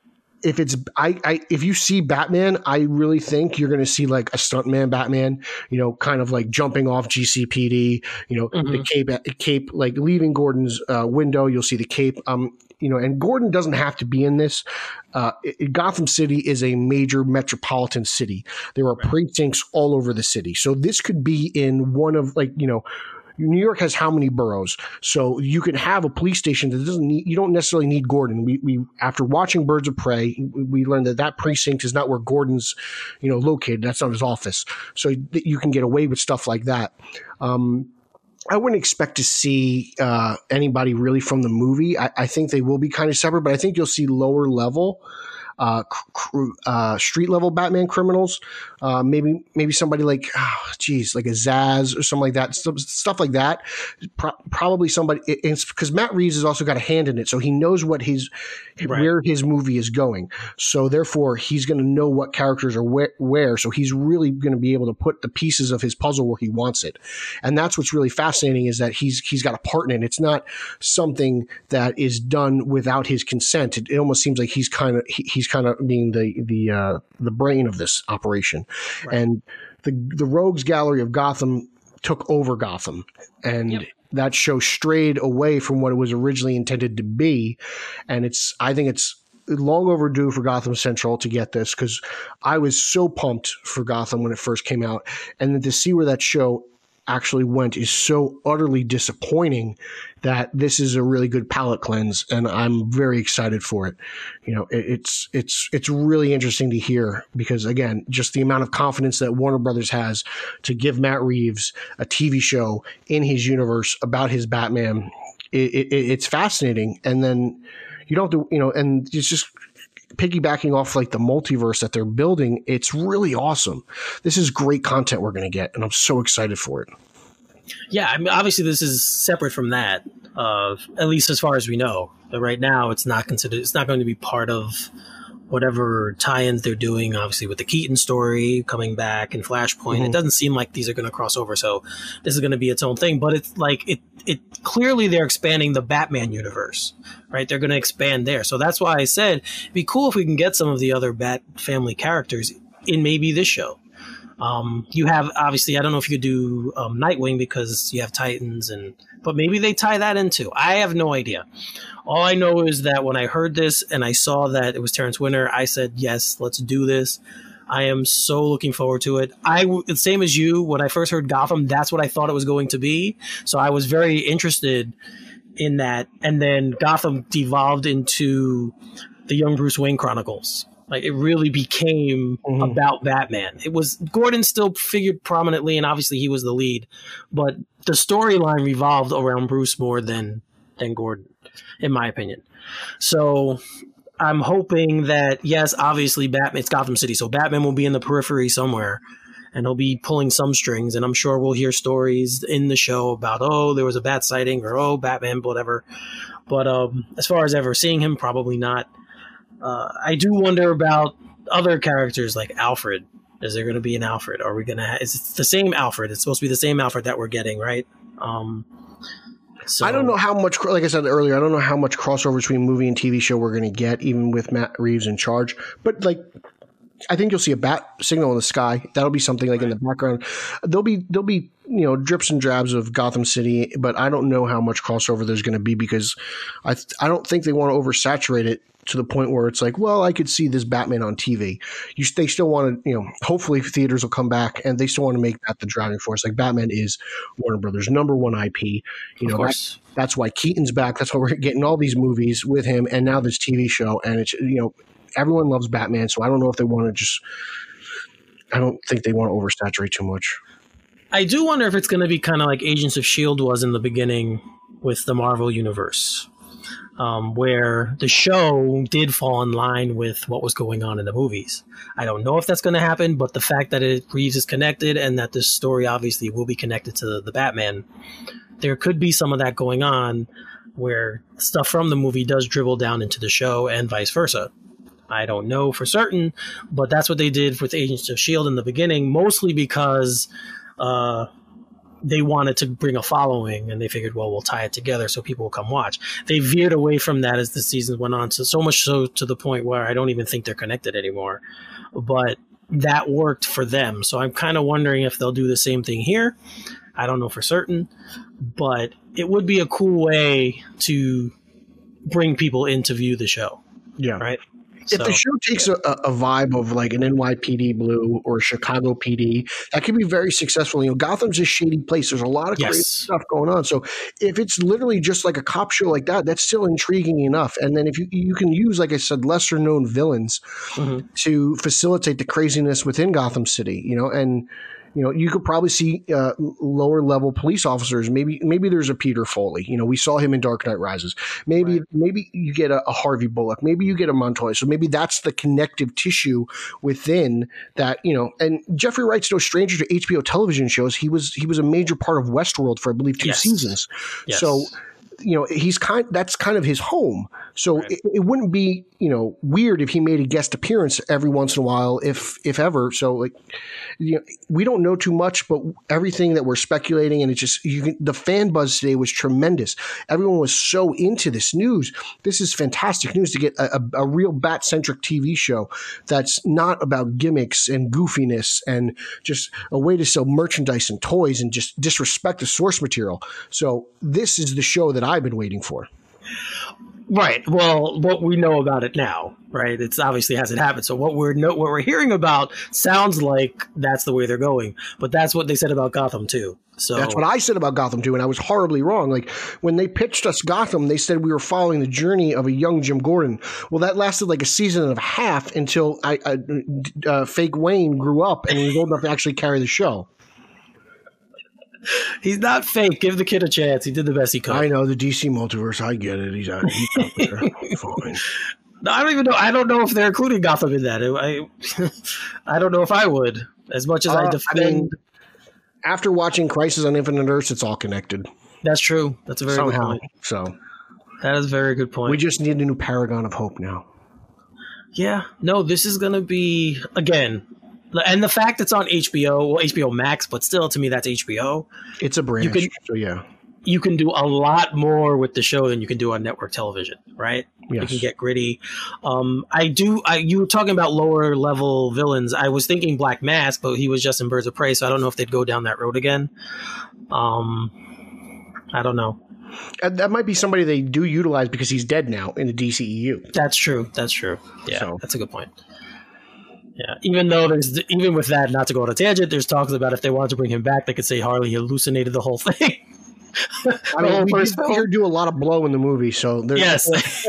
if you see Batman, I really think you're going to see like a stuntman Batman, kind of like jumping off GCPD, mm-hmm. the cape, like leaving Gordon's window. You'll see the cape, and Gordon doesn't have to be in this. Gotham City is a major metropolitan city. There are precincts all over the city. So this could be in one of New York has how many boroughs? So you can have a police station that you don't necessarily need Gordon. We after watching Birds of Prey, we learned that precinct is not where Gordon's, located. That's not his office. So you can get away with stuff like that. I wouldn't expect to see anybody really from the movie. I think they will be kind of separate, but I think you'll see lower level street level Batman criminals, maybe somebody like like a Zaz or something like that, stuff like that. Probably somebody, because Matt Reeves has also got a hand in it, so he knows what where his movie is going. So therefore, he's going to know what characters are where. So he's really going to be able to put the pieces of his puzzle where he wants it, and that's what's really fascinating is that he's got a part in it. It's not something that is done without his consent. It almost seems like he's kind of being the brain of this operation. Right. And the Rogues Gallery of Gotham took over Gotham, and that show strayed away from what it was originally intended to be. And I think it's long overdue for Gotham Central to get this, because I was so pumped for Gotham when it first came out, and then to see where that show actually went is so utterly disappointing that this is a really good palate cleanse, and I'm very excited for it. It's really interesting to hear, because again, just the amount of confidence that Warner Brothers has to give Matt Reeves a TV show in his universe about his Batman. It's fascinating. And then you don't do, and it's just piggybacking off like the multiverse that they're building. It's really awesome. This is great content we're going to get, and I'm so excited for it. Yeah, I mean, obviously this is separate from that, at least as far as we know. But right now, it's not going to be part of whatever tie-ins they're doing, obviously with the Keaton story coming back and Flashpoint, it doesn't seem like these are going to cross over. So this is going to be its own thing. But it's like it clearly they're expanding the Batman universe, right? They're going to expand there. So that's why I said it'd be cool if we can get some of the other Bat family characters in maybe this show. You have, obviously, I don't know if you could do Nightwing because you have Titans, but maybe they tie that into. I have no idea. All I know is that when I heard this and I saw that it was Terrence Winter, I said, yes, let's do this. I am so looking forward to it. Same as you, when I first heard Gotham, that's what I thought it was going to be. So I was very interested in that. And then Gotham devolved into the Young Bruce Wayne Chronicles. Like, it really became about Batman. It was Gordon still figured prominently, and obviously he was the lead, but the storyline revolved around Bruce more than Gordon, in my opinion. So I'm hoping that, yes, obviously Batman, it's Gotham City, so Batman will be in the periphery somewhere, and he'll be pulling some strings, and I'm sure we'll hear stories in the show about, oh, there was a bat sighting, or oh, Batman, whatever. But as far as ever seeing him, probably not. I do wonder about other characters like Alfred. Is there going to be an Alfred? Are we going to? Is it the same Alfred? It's supposed to be the same Alfred that we're getting, right? So I don't know how much, like I said earlier, I don't know how much crossover between movie and TV show we're going to get, even with Matt Reeves in charge. But like, I think you'll see a bat signal in the sky. That'll be something like in the background. There'll be drips and drabs of Gotham City, but I don't know how much crossover there's going to be because I don't think they want to oversaturate it to the point where it's like, well, I could see this Batman on TV. They still want to, hopefully theaters will come back and they still want to make that the driving force. Like, Batman is Warner Brothers' #1 IP. Of course. That's why Keaton's back. That's why we're getting all these movies with him and now this TV show. And it's, everyone loves Batman. So I don't know if they want to I don't think they want to oversaturate too much. I do wonder if it's going to be kind of like Agents of S.H.I.E.L.D. was in the beginning with the Marvel Universe. Where the show did fall in line with what was going on in the movies. I don't know if that's going to happen, but the fact that Reeves is connected and that this story obviously will be connected to the Batman, there could be some of that going on where stuff from the movie does dribble down into the show and vice versa. I don't know for certain, but that's what they did with Agents of S.H.I.E.L.D. in the beginning, mostly because they wanted to bring a following and they figured, well, we'll tie it together so people will come watch. They veered away from that as the season went on, so much so to the point where I don't even think they're connected anymore. But that worked for them. So I'm kind of wondering if they'll do the same thing here. I don't know for certain, but it would be a cool way to bring people in to view the show. Yeah. Right. If the show takes a vibe of like an NYPD Blue or a Chicago PD, that could be very successful. Gotham's a shady place. There's a lot of crazy stuff going on. So if it's literally just like a cop show like that, that's still intriguing enough. And then if you can use, like I said, lesser known villains to facilitate the craziness within Gotham City, and you could probably see lower level police officers. Maybe there's a Peter Foley. We saw him in Dark Knight Rises. Maybe you get a Harvey Bullock. Maybe you get a Montoya. So maybe that's the connective tissue within that. And Jeffrey Wright's no stranger to HBO television shows. He was a major part of Westworld for, I believe, 2 seasons. Yes. So that's kind of his home. So it wouldn't be weird if he made a guest appearance every once in a while, if ever. So we don't know too much, but everything that we're speculating, and it's just the fan buzz today was tremendous. Everyone was so into this news. This is fantastic news to get a real bat-centric TV show that's not about gimmicks and goofiness and just a way to sell merchandise and toys and just disrespect the source material. So this is the show that I've been waiting for. Right. Well, what we know about it now, right? It's obviously hasn't happened. So what we're hearing about sounds like that's the way they're going. But that's what they said about Gotham too. So that's what I said about Gotham too, and I was horribly wrong. Like when they pitched us Gotham, they said we were following the journey of a young Jim Gordon. Well, that lasted like a season and a half until fake Wayne grew up and was old enough to actually carry the show. He's not fake. Give the kid a chance. He did the best he could. I know the DC multiverse. I get it. He's out there. Fine. No, I don't even know. I don't know if they're including Gotham in that. I don't know if I would. As much as I defend. After watching Crisis on Infinite Earths, it's all connected. That's true. That's a very good point. So that is a very good point. We just need a new paragon of hope now. Yeah, no, this is going to be, again, and the fact it's on HBO, well, HBO Max, but still, to me, that's HBO. It's a branch, so yeah. You can do a lot more with the show than you can do on network television, right? Yes. You can get gritty. You were talking about lower level villains. I was thinking Black Mask, but he was just in Birds of Prey, so I don't know if they'd go down that road again. I don't know. That might be somebody they do utilize because he's dead now in the DCEU. That's true. Yeah, So. That's a good point. Yeah, even though even with that, not to go on a tangent, there's talks about if they wanted to bring him back, they could say Harley hallucinated the whole thing. I mean, we did see her do a lot of blow in the movie, so yes.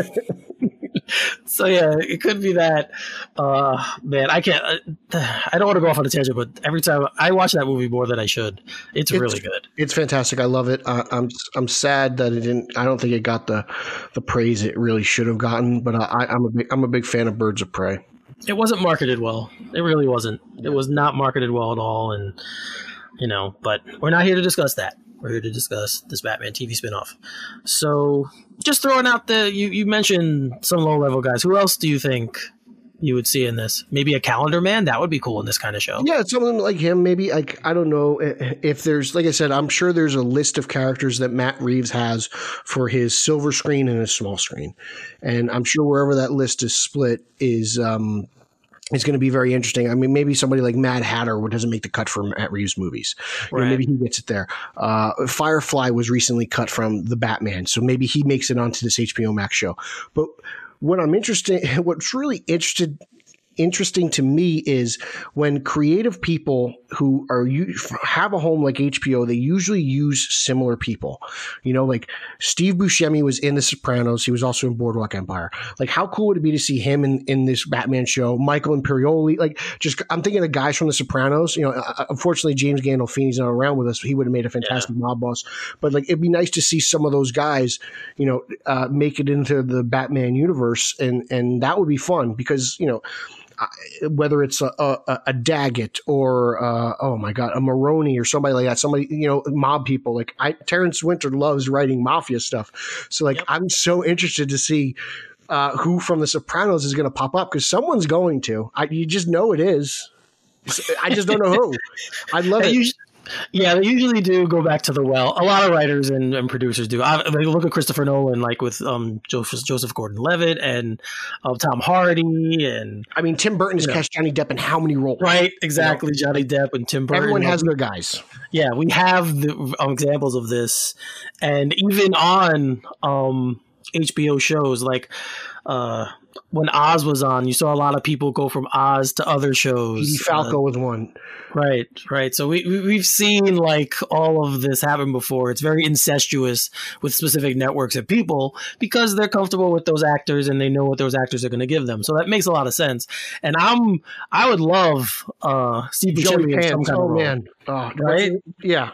So yeah, it could be that. Man, I can't. I don't want to go off on a tangent, but every time I watch that movie more than I should, it's really good. It's fantastic. I love it. I'm sad that it didn't. I don't think it got the praise it really should have gotten. But I'm a big fan of Birds of Prey. It wasn't marketed well. It really wasn't. It was not marketed well at all, and But we're not here to discuss that. We're here to discuss this Batman TV spinoff. So, just throwing out you mentioned some low-level guys. Who else do you think you would see in this? Maybe a Calendar Man? That would be cool in this kind of show. Yeah, something like him. Maybe, like, I don't know if there's, like I said, I'm sure there's a list of characters that Matt Reeves has for his silver screen and his small screen. And I'm sure wherever that list is split is it's going to be very interesting. I mean, maybe somebody like Mad Hatter doesn't make the cut for Matt Reeves movies. Right. Maybe he gets it there. Firefly was recently cut from the Batman, so maybe he makes it onto this HBO Max show. But what's really interesting to me is when creative people who have a home like HBO, they usually use similar people. Like Steve Buscemi was in The Sopranos. He was also in Boardwalk Empire. Like, how cool would it be to see him in this Batman show? Michael Imperioli, I'm thinking of guys from The Sopranos. Unfortunately, James Gandolfini's not around with us. He would have made a fantastic mob boss. But it'd be nice to see some of those guys, make it into the Batman universe, and that would be fun because whether it's a Daggett or oh my god, a Maroney or somebody like that, somebody mob people Terrence Winter loves writing mafia stuff, so I'm so interested to see who from The Sopranos is going to pop up, because someone's going to. You just know it is. I just don't know who. I love it. Yeah, they usually do go back to the well. A lot of writers and producers do. They look at Christopher Nolan, with Joseph Gordon-Levitt and Tom Hardy, and I mean, Tim Burton has cast Johnny Depp in how many roles? Right, exactly. Johnny Depp and Tim Burton. Everyone has their guys. Yeah, we have the examples of this, and even on HBO shows when Oz was on, you saw a lot of people go from Oz to other shows. Edie Falco was one. Right. So we've seen all of this happen before. It's very incestuous with specific networks and people because they're comfortable with those actors and they know what those actors are going to give them. So that makes a lot of sense. And I would love Steve Buscemi in some kind of role. Man. Oh, right? Yeah.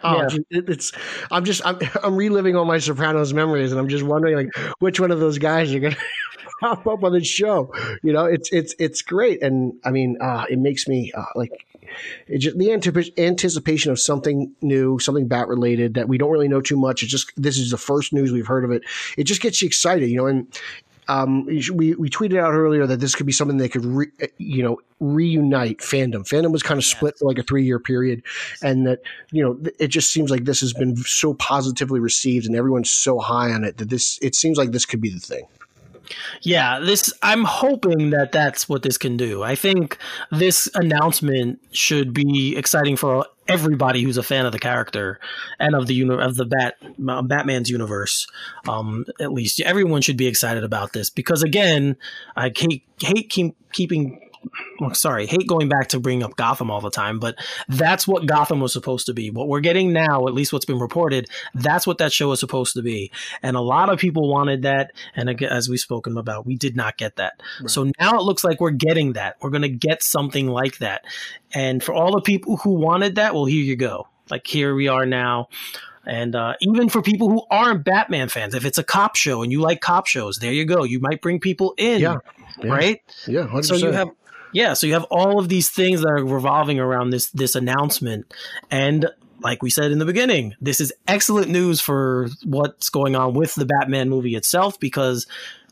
I'm reliving all my Sopranos memories, and I'm just wondering which one of those guys are going to pop up on the show. It's great, and I mean, it makes me the anticipation of something new, something bat related that we don't really know too much. It's just, this is the first news we've heard of it. It just gets you excited, and we tweeted out earlier that this could be something that could reunite fandom. Fandom was kind of split for a 3-year period, and that it just seems like this has been so positively received and everyone's so high on it that it seems like this could be the thing. Yeah, I'm hoping that that's what this can do. I think this announcement should be exciting for everybody who's a fan of the character and of the Batman's universe. At least everyone should be excited about this because, again, I hate going back to bring up Gotham all the time, but that's what Gotham was supposed to be. What we're getting now, at least what's been reported, that's what that show is supposed to be. And a lot of people wanted that. And again, as we've spoken about, we did not get that. Right. So now it looks like we're getting that. We're going to get something like that. And for all the people who wanted that, well, here you go. Here we are now. And even for people who aren't Batman fans, if it's a cop show and you like cop shows, there you go. You might bring people in, right? Yeah, 100%. So you have all of these things that are revolving around this announcement. And like we said in the beginning, this is excellent news for what's going on with the Batman movie itself, because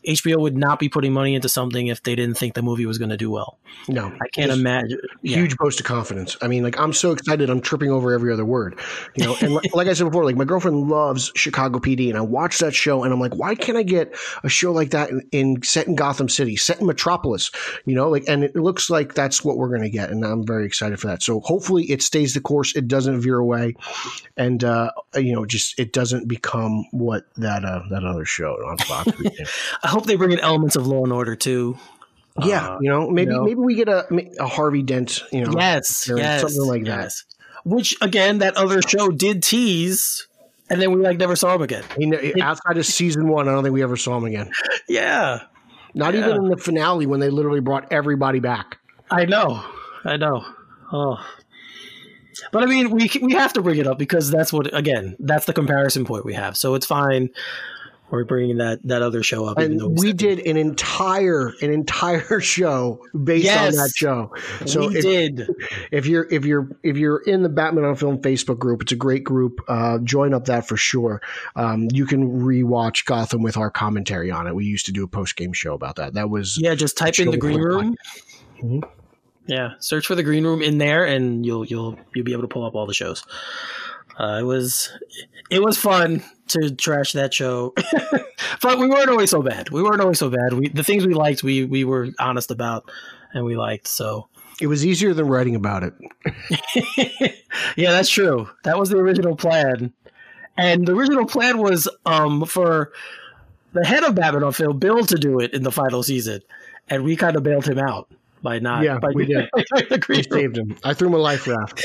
HBO would not be putting money into something if they didn't think the movie was going to do well. No, I can't imagine. Huge boost of confidence. I mean, like, I'm so excited. I'm tripping over every other word, you know. And like I said before, like, my girlfriend loves Chicago PD, and I watched that show, and I'm like, why can't I get a show like that set in Gotham City, set in Metropolis, you know? Like, and it looks like that's what we're going to get, and I'm very excited for that. So hopefully it stays the course. It doesn't veer away, and you know, just it doesn't become what that other show on Fox. I hope they bring in elements of Law and Order too. Yeah, you know, maybe we get a Harvey Dent, you know, yes, something like that. Which again, that other show did tease, and then we never saw him again. Outside of season 1, I don't think we ever saw him again. Yeah, not even in the finale when they literally brought everybody back. I know. Oh. But I mean, we have to bring it up because that's the comparison point we have. So it's fine. We're bringing that other show up. And we did an entire show based on that show. So if you're in the Batman on Film Facebook group, it's a great group. Join up that for sure. You can rewatch Gotham with our commentary on it. We used to do a post game show about that. That was just type in the Green Room. Mm-hmm. Yeah, search for the Green Room in there, and you'll be able to pull up all the shows. It was fun to trash that show, but we weren't always so bad. The things we liked, we were honest about, and we liked. So it was easier than writing about it. Yeah, that's true. That was the original plan, and the original plan was for the head of Batman on Film, Bill, to do it in the final season, and we kind of bailed him out. We did. We saved him. I threw him a life raft.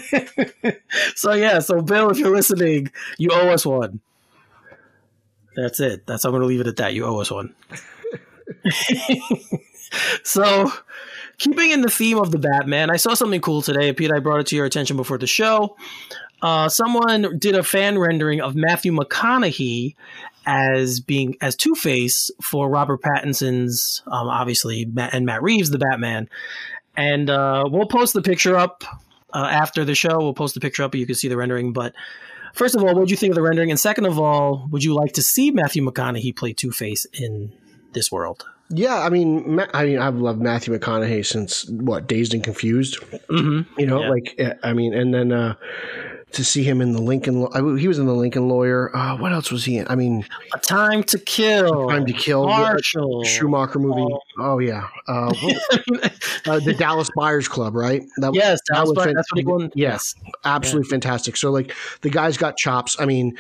So Bill, if you're listening, you owe us one. That's it. I'm going to leave it at that. You owe us one. So, keeping in the theme of the Batman, I saw something cool today. Pete, I brought it to your attention before the show. Someone did a fan rendering of Matthew McConaughey as Two-Face for Robert Pattinson's, obviously, and Matt Reeves, the Batman. And we'll post the picture up after the show. We'll post the picture up, but you can see the rendering. But first of all, what did you think of the rendering? And second of all, would you like to see Matthew McConaughey play Two-Face in this world? Yeah, I mean, I've loved Matthew McConaughey since Dazed and Confused. Mm-hmm. You know, and then to see him in the Lincoln, he was in the Lincoln Lawyer. What else was he in? I mean, A Time to Kill, Marshall, Schumacher movie. Oh yeah, the Dallas Buyers Club, right? Yes, Dallas Buyers. That's what he won. Yes, absolutely fantastic. So the guy's got chops. I mean,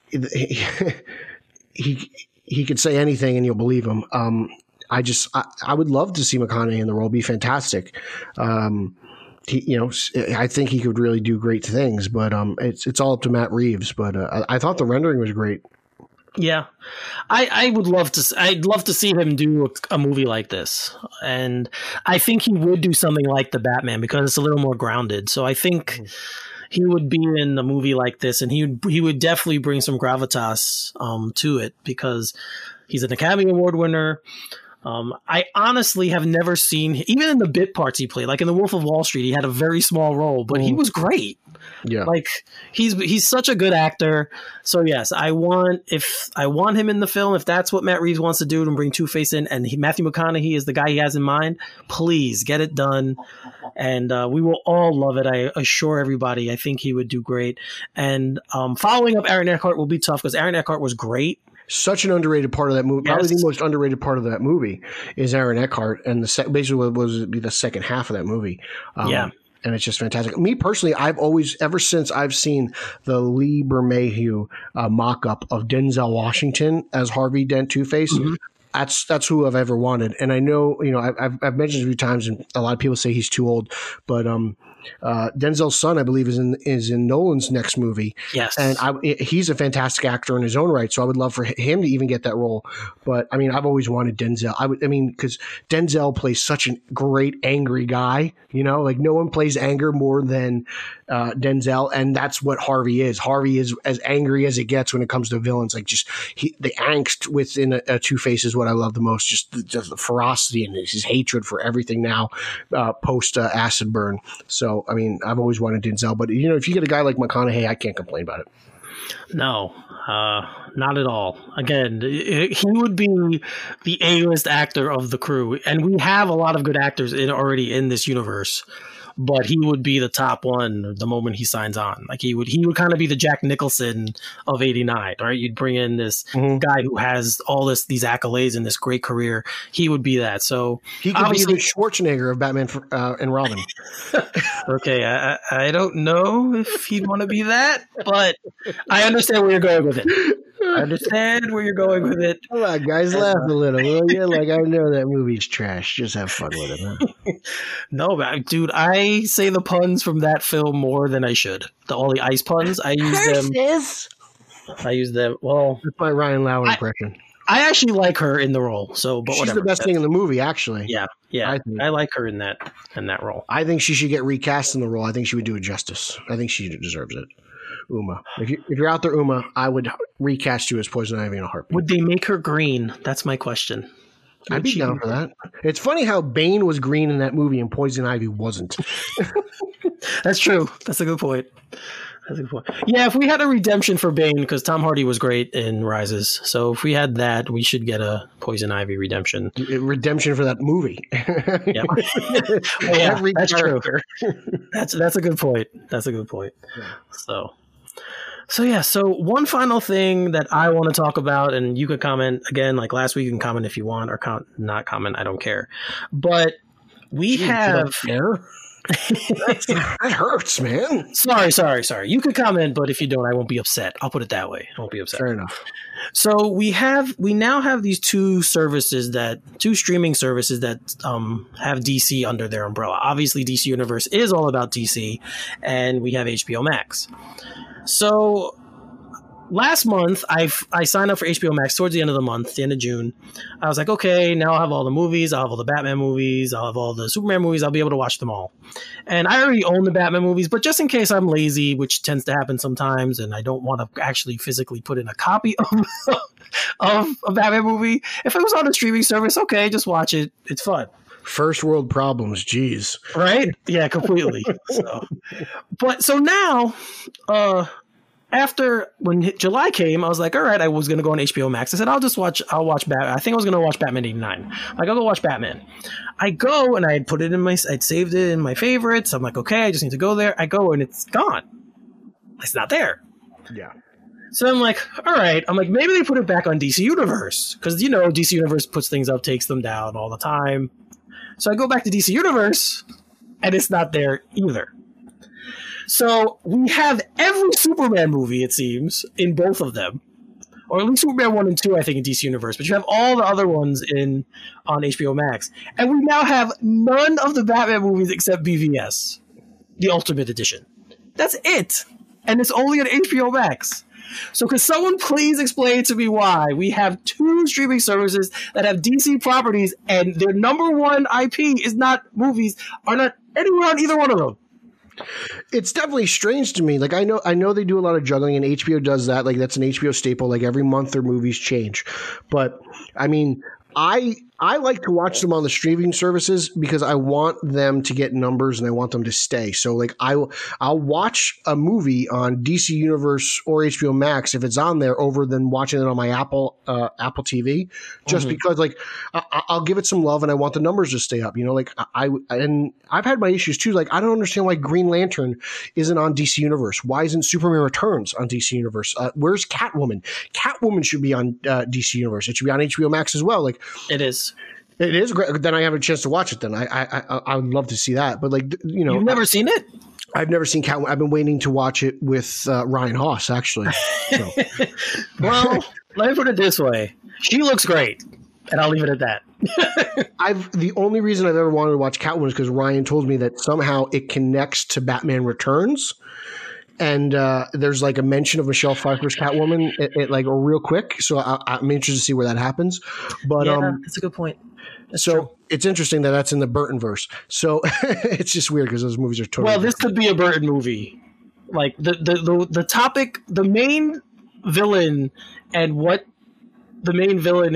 he could say anything and you'll believe him. I would love to see McConaughey in the role. It'd be fantastic. I think he could really do great things, but it's all up to Matt Reeves. But I thought the rendering was great. Yeah, I'd love to see him do a movie like this, and I think he would do something like the Batman because it's a little more grounded. So I think he would be in a movie like this, and he would definitely bring some gravitas to it because he's an Academy Award winner. I honestly have never seen, even in the bit parts he played, like in The Wolf of Wall Street, he had a very small role, but he was great. Yeah, he's such a good actor. So yes, I want him in the film. If that's what Matt Reeves wants to do, and bring Two-Face in, and Matthew McConaughey is the guy he has in mind, please get it done, and we will all love it. I assure everybody. I think he would do great. And following up Aaron Eckhart will be tough because Aaron Eckhart was great. Such an underrated part of that movie. Yes. Probably the most underrated part of that movie is Aaron Eckhart, and basically what was the second half of that movie. And it's just fantastic. Me personally, ever since I've seen the Lee Bermejo mock-up of Denzel Washington as Harvey Dent Two-Face, that's who I've ever wanted. And I know, I've mentioned it a few times, and a lot of people say he's too old, but Denzel's son, I believe, is in Nolan's next movie. Yes, and he's a fantastic actor in his own right. So I would love for him to even get that role. But I mean, I've always wanted Denzel. Because Denzel plays such a great angry guy. No one plays anger more than Denzel, and that's what Harvey is. Harvey is as angry as it gets when it comes to villains. The angst within a Two-Face is what I love the most. Just the ferocity and his hatred for everything now post Acid Burn. So, I mean, I've always wanted Denzel, but if you get a guy like McConaughey, I can't complain about it. No, not at all. Again, he would be the A-list actor of the crew, and we have a lot of good actors already in this universe. But he would be the top one the moment he signs on. Like he would kind of be the Jack Nicholson of '89, right? You'd bring in this guy who has all these accolades and this great career. He would be that. So he could be the Schwarzenegger of Batman and Robin. Okay, I don't know if he'd want to be that, but I understand where you're going with it. Come on, guys, laugh a little, will you? Like, I know that movie's trash. Just have fun with it, huh? No, dude, I say the puns from that film more than I should. All the ice puns, I use them. Well, that's my Ryan Lau impression. I actually like her in the role. So, but she's whatever. The best thing in the movie, actually. Yeah. I like her in that role. I think she should get recast in the role. I think she would do it justice. I think she deserves it. Uma. If you're out there, Uma, I would recast you as Poison Ivy in a heartbeat. Would they make her green? That's my question. I'd be down for that. It's funny how Bane was green in that movie and Poison Ivy wasn't. That's true. That's a good point. Yeah, if we had a redemption for Bane, because Tom Hardy was great in Rises, so if we had that, we should get a Poison Ivy redemption. Redemption for that movie. Yeah, that's true. That's a good point. Yeah. So one final thing that I want to talk about, and you could comment again, like last week, you can comment if you want, or not comment, I don't care. But we have... That hurts, man. Sorry. You could comment, but if you don't, I won't be upset. I'll put it that way. I won't be upset. Fair enough. So we now have these two streaming services that have DC under their umbrella. Obviously, DC Universe is all about DC, and we have HBO Max. So last month, I signed up for HBO Max towards the end of the month, the end of June. I was like, okay, now I'll have all the movies. I'll have all the Batman movies. I'll have all the Superman movies. I'll be able to watch them all. And I already own the Batman movies, but just in case I'm lazy, which tends to happen sometimes, and I don't want to actually physically put in a copy of a Batman movie, if it was on a streaming service, okay, just watch it. It's fun. First world problems, geez. Right? Yeah, completely. So now, after when July came, I was like, all right, I was going to go on HBO Max. I said, I'll watch Batman. I think I was going to watch Batman 89. Like, I'll go watch Batman. I go and I'd saved it in my favorites. I'm like, okay, I just need to go there. I go and it's gone. It's not there. Yeah. So I'm like, all right. I'm like, maybe they put it back on DC Universe. Because, DC Universe puts things up, takes them down all the time. So I go back to DC Universe and it's not there either. So we have every Superman movie, it seems, in both of them. Or at least Superman 1 and 2, I think, in DC Universe. But you have all the other ones on HBO Max. And we now have none of the Batman movies except BVS, the Ultimate Edition. That's it. And it's only on HBO Max. So can someone please explain to me why we have two streaming services that have DC properties and their number one IP is not movies, are not anywhere on either one of them? It's definitely strange to me. Like, I know they do a lot of juggling, and HBO does that. Like, that's an HBO staple. Like, every month their movies change. But I mean, I like to watch them on the streaming services because I want them to get numbers and I want them to stay. So like I'll watch a movie on DC Universe or HBO Max if it's on there over than watching it on my Apple TV, just because like I'll give it some love and I want the numbers to stay up. Like I've had my issues too. Like I don't understand why Green Lantern isn't on DC Universe. Why isn't Superman Returns on DC Universe? Where's Catwoman? Catwoman should be on DC Universe. It should be on HBO Max as well. Like it is. It is great. Then I have a chance to watch it. Then I would love to see that. But like you've never seen it? I've never seen Catwoman. I've been waiting to watch it with Ryan Haas actually. So. Well, let me put it this way: she looks great, and I'll leave it at that. The only reason I've ever wanted to watch Catwoman is because Ryan told me that somehow it connects to Batman Returns. And there's like a mention of Michelle Pfeiffer's Catwoman, like real quick. So I'm interested to see where that happens. But yeah, that's a good point. That's so true. It's interesting that that's in the Burtonverse. So it's just weird because those movies are totally. Well, this could be a Burton movie. Like the topic, the main villain, and what the main villain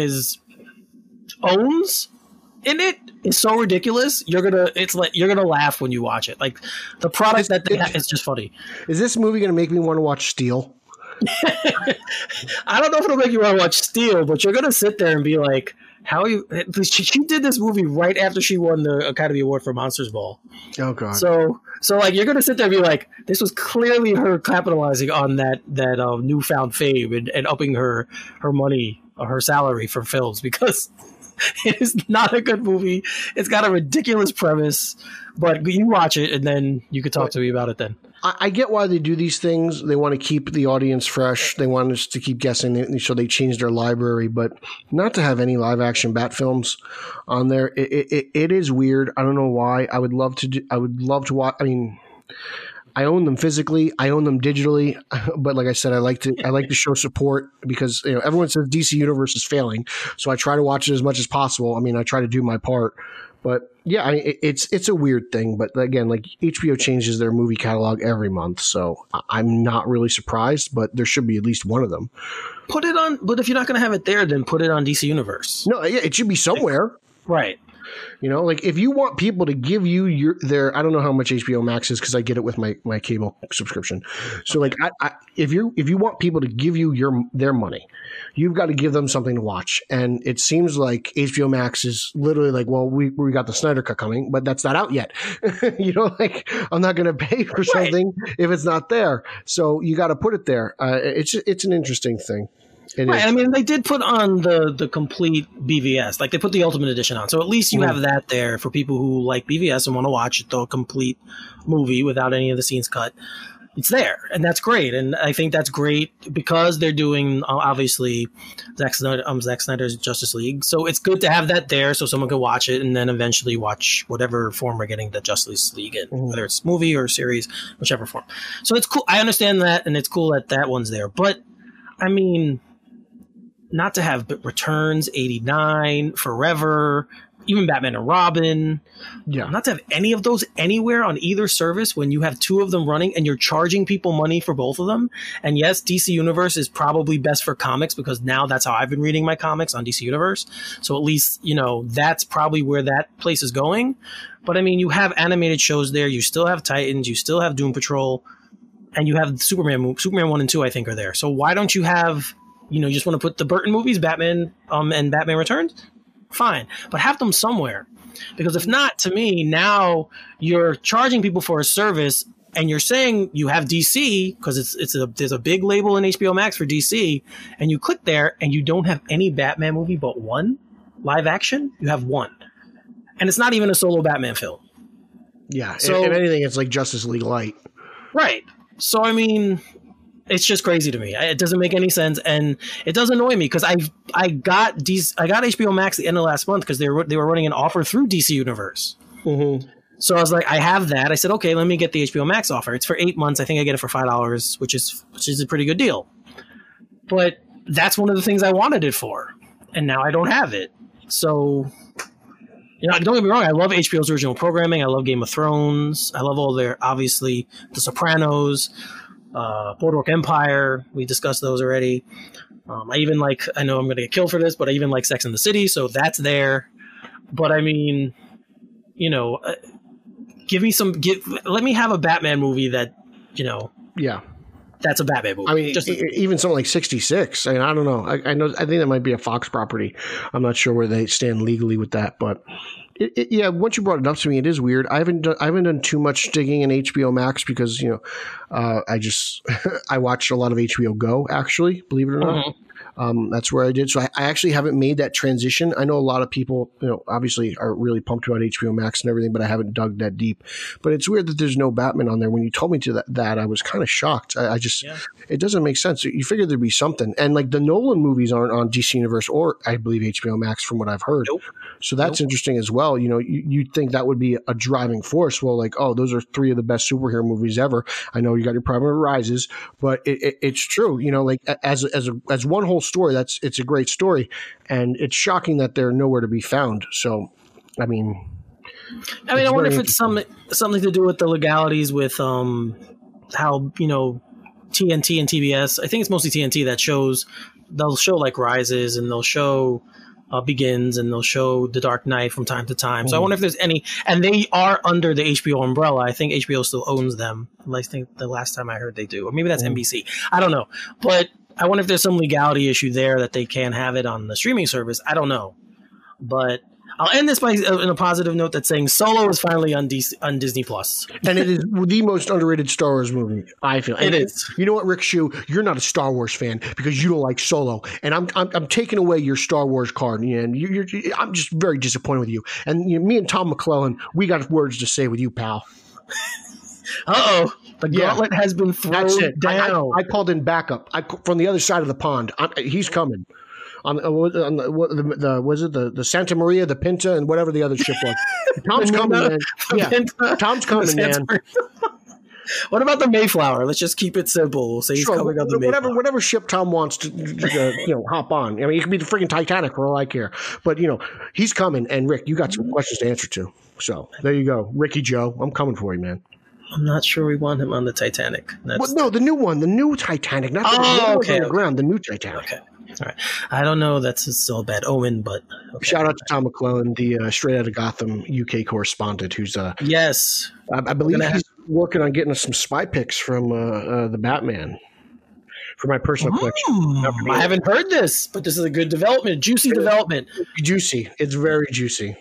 owns in it is so ridiculous. You're gonna laugh when you watch it. Like the product that they have is just funny. Is this movie gonna make me want to watch Steel? I don't know if it'll make you want to watch Steel, but you're gonna sit there and be like, "How are you?" She did this movie right after she won the Academy Award for Monsters Ball. Oh god. So like you're gonna sit there and be like, "This was clearly her capitalizing on that newfound fame and upping her money or her salary for films because." It is not a good movie. It's got a ridiculous premise, but you watch it and then you could talk to me about it then. I get why they do these things. They want to keep the audience fresh. They want us to keep guessing, so they change their library. But not to have any live action Bat films on there, it is weird. I don't know why. I would love to watch. I mean, I own them physically. I own them digitally. But like I said, I like to show support because everyone says DC Universe is failing, so I try to watch it as much as possible. I mean, I try to do my part. But yeah, I mean, it's a weird thing. But again, like HBO changes their movie catalog every month, so I'm not really surprised. But there should be at least one of them. Put it on. But if you're not going to have it there, then put it on DC Universe. No, yeah, it should be somewhere. Right. Like if you want people to give you their, I don't know how much HBO Max is because I get it with my cable subscription. So like, if you want people to give you their money, you've got to give them something to watch. And it seems like HBO Max is literally like, well, we got the Snyder Cut coming, but that's not out yet. Like I'm not going to pay for something if it's not there. So you got to put it there. It's an interesting thing. Right. I mean, they did put on the complete BVS. Like, they put the Ultimate Edition on. So at least you have that there for people who like BVS and want to watch the complete movie without any of the scenes cut. It's there. And that's great. And I think that's great because they're doing, obviously, Zack Snyder's Justice League. So it's good to have that there so someone can watch it and then eventually watch whatever form we're getting the Justice League in, whether it's movie or series, whichever form. So it's cool. I understand that. And it's cool that one's there. But, I mean, not to have Returns, 89, Forever, even Batman and Robin. Yeah. Not to have any of those anywhere on either service when you have two of them running and you're charging people money for both of them. And yes, DC Universe is probably best for comics because now that's how I've been reading my comics on DC Universe. So at least, that's probably where that place is going. But I mean, you have animated shows there. You still have Titans. You still have Doom Patrol. And you have Superman 1 and 2, I think, are there. So why don't you have... you just want to put the Burton movies, Batman and Batman Returns? Fine. But have them somewhere. Because if not, to me, now you're charging people for a service and you're saying you have DC because there's a big label in HBO Max for DC and you click there and you don't have any Batman movie but one live action. You have one. And it's not even a solo Batman film. Yeah. So, if anything, it's like Justice League Light. Right. So, I mean... it's just crazy to me. It doesn't make any sense, and it does annoy me because I got HBO Max the end of last month because they were running an offer through DC Universe. Mm-hmm. So I was like, I have that. I said, okay, let me get the HBO Max offer. It's for 8 months. I think I get it for $5, which is a pretty good deal. But that's one of the things I wanted it for, and now I don't have it. So, don't get me wrong. I love HBO's original programming. I love Game of Thrones. I love all their, obviously, The Sopranos. Boardwalk Empire, we discussed those already. I even I know I'm going to get killed for this, but I even like Sex and the City, so that's there. But I mean, let me have a Batman movie that, yeah, that's a Batman movie. I mean, even something like 66. I mean, I don't know. I think that might be a Fox property. I'm not sure where they stand legally with that, but. Yeah, once you brought it up to me, it is weird. I haven't done too much digging in HBO Max because I watched a lot of HBO Go, actually, believe it or not. Mm-hmm. That's where I did. So I actually haven't made that transition. I know a lot of people, obviously are really pumped about HBO Max and everything, but I haven't dug that deep. But it's weird that there's no Batman on there. When you told me that I was kind of shocked. It doesn't make sense. You figure there'd be something. And like the Nolan movies aren't on DC Universe or I believe HBO Max from what I've heard. Nope. So that's interesting as well. You'd think that would be a driving force. Well, like, oh, those are 3 of the best superhero movies ever. I know you got your Primary Rises, but it's true. Like as one whole story, it's a great story, and it's shocking that they're nowhere to be found. So, I mean, I wonder if it's something to do with the legalities with how TNT and TBS. I think it's mostly TNT that they'll show like Rises, and they'll show Begins, and they'll show The Dark Knight from time to time. So I wonder if there's any, and they are under the HBO umbrella. I think HBO still owns them. I think the last time I heard they do, or maybe that's NBC. I don't know, but I wonder if there's some legality issue there that they can't have it on the streaming service. I don't know, but I'll end this by in a positive note that's saying Solo is finally on Disney Plus, and it is the most underrated Star Wars movie. I feel it is. You know what, Rick Shu, you're not a Star Wars fan because you don't like Solo, and I'm taking away your Star Wars card, and I'm just very disappointed with you. And me and Tom McClellan, we got words to say with you, pal. The gauntlet has been thrown down. I called in backup. From the other side of the pond. He's coming. On the Santa Maria, the Pinta, and whatever the other ship was. Tom's coming, man. Yeah, Tom's coming, man. What about the Mayflower? Let's just keep it simple. We'll say he's coming on the Mayflower. Whatever ship Tom wants to hop on. I mean, it could be the freaking Titanic for all I care. But he's coming, and Rick, you got some questions to answer to. So there you go, Ricky Joe. I'm coming for you, man. I'm not sure we want him on the Titanic. No, the new one, the new Titanic, not the on the ground, the new Titanic. Okay. All right. I don't know. That's still a bad omen, but okay. Shout out to Tom McClellan, the Straight Outta Gotham UK correspondent, who's yes, I believe he's working on getting us some spy picks from the Batman for my personal collection. I haven't heard this, but this is a good development, juicy development. Juicy. It's very juicy.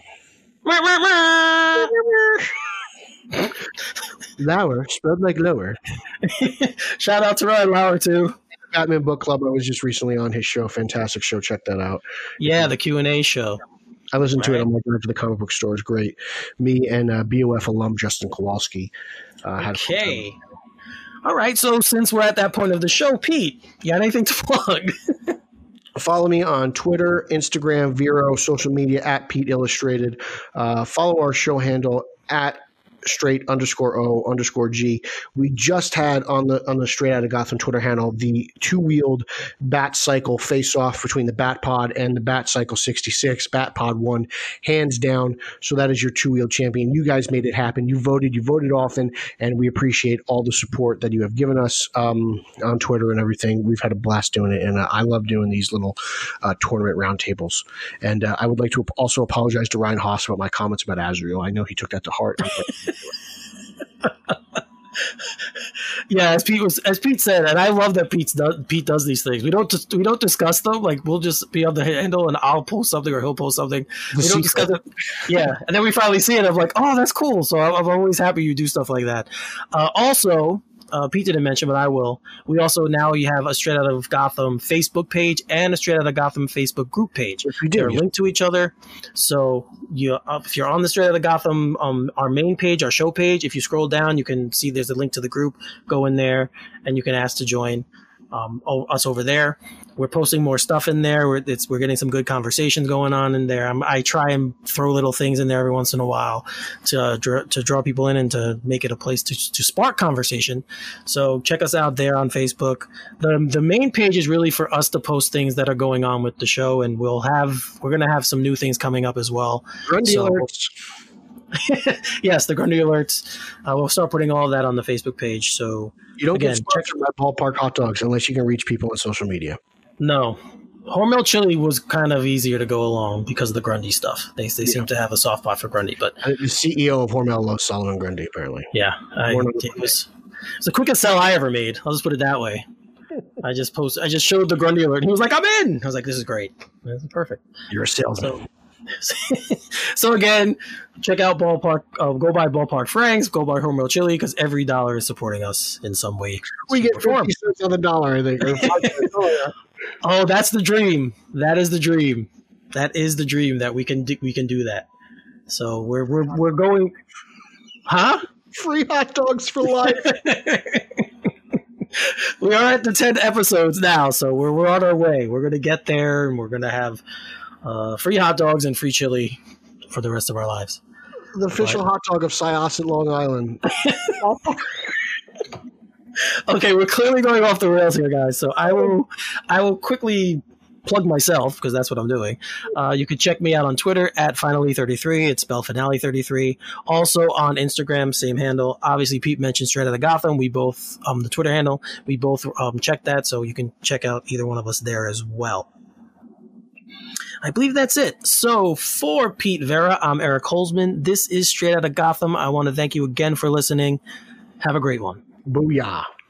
Lauer, spelled like lower. Shout out to Ryan Lauer too. Batman Book Club. I was just recently on his show. Fantastic show. Check that out. Yeah, the Q&A show. I listened to it on my drive to the comic book store. It's great. Me and BOF alum Justin Kowalski had okay. All right. So since we're at that point of the show, Pete, you got anything to plug? Follow me on Twitter, Instagram, Vero, social media at Pete Illustrated. Follow our show handle at straight_O_G. We just had on the Straight Outta Gotham Twitter handle the two-wheeled Bat Cycle face-off between the Bat Pod and the Bat Cycle 66. Bat Pod won hands down, so that is your two-wheeled champion. You guys made it happen. You voted often, and we appreciate all the support that you have given us on Twitter and everything. We've had a blast doing it, and I love doing these little tournament roundtables. And I would like to also apologize to Ryan Haas about my comments about Azrael. I know he took that to heart. Yeah, as Pete said, and I love that Pete does these things. We don't discuss them. Like, we'll just be on the handle, and I'll post something or he'll post something. We don't discuss it. Yeah, and then we finally see it. I'm like, oh, that's cool. So I'm always happy you do stuff like that. Also, Pete didn't mention, but I will. We also you have a Straight Outta Gotham Facebook page and a Straight Outta Gotham Facebook group page. They're linked to each other. So if you're on the Straight Outta Gotham, our main page, our show page, if you scroll down, you can see there's a link to the group. Go in there, and you can ask to join us over there. We're posting more stuff in there. We're getting some good conversations going on in there. I try and throw little things in there every once in a while to draw people in and to make it a place to spark conversation. So check us out there on Facebook. The main page is really for us to post things that are going on with the show, and we're going to have some new things coming up as well. Grundy alerts. Yes, the Grundy alerts. We'll start putting all of that on the Facebook page. So you don't get sponsored by Ballpark Hot Dogs unless you can reach people on social media. No. Hormel Chili was kind of easier to go along because of the Grundy stuff. They seem to have a soft spot for Grundy, but the CEO of Hormel loves Solomon Grundy, apparently. Yeah, it was the quickest sell I ever made. I'll just put it that way. I just showed the Grundy alert. And he was like, "I'm in." I was like, "This is great. This is perfect." You're a salesman. So again, check out Ballpark. Go buy Ballpark Franks. Go buy Hormel Chili because every dollar is supporting us in some way. We get 50 cents on the dollar, I think. Or 5 cents. Oh, that's the dream. That is the dream. That is the dream that we can do that. So we're going, huh? Free hot dogs for life. We are at the 10 episodes now, so we're on our way. We're going to get there, and we're going to have free hot dogs and free chili for the rest of our lives. The official hot dog of Syosset, Long Island. Okay, we're clearly going off the rails here, guys. So I will quickly plug myself because that's what I'm doing. You can check me out on Twitter at Finally33. It's spelled Finale33. Also on Instagram, same handle. Obviously, Pete mentioned Straight Outta Gotham. We both the Twitter handle. We both check that, so you can check out either one of us there as well. I believe that's it. So for Pete Vera, I'm Eric Holzman. This is Straight Outta Gotham. I want to thank you again for listening. Have a great one. Booyah.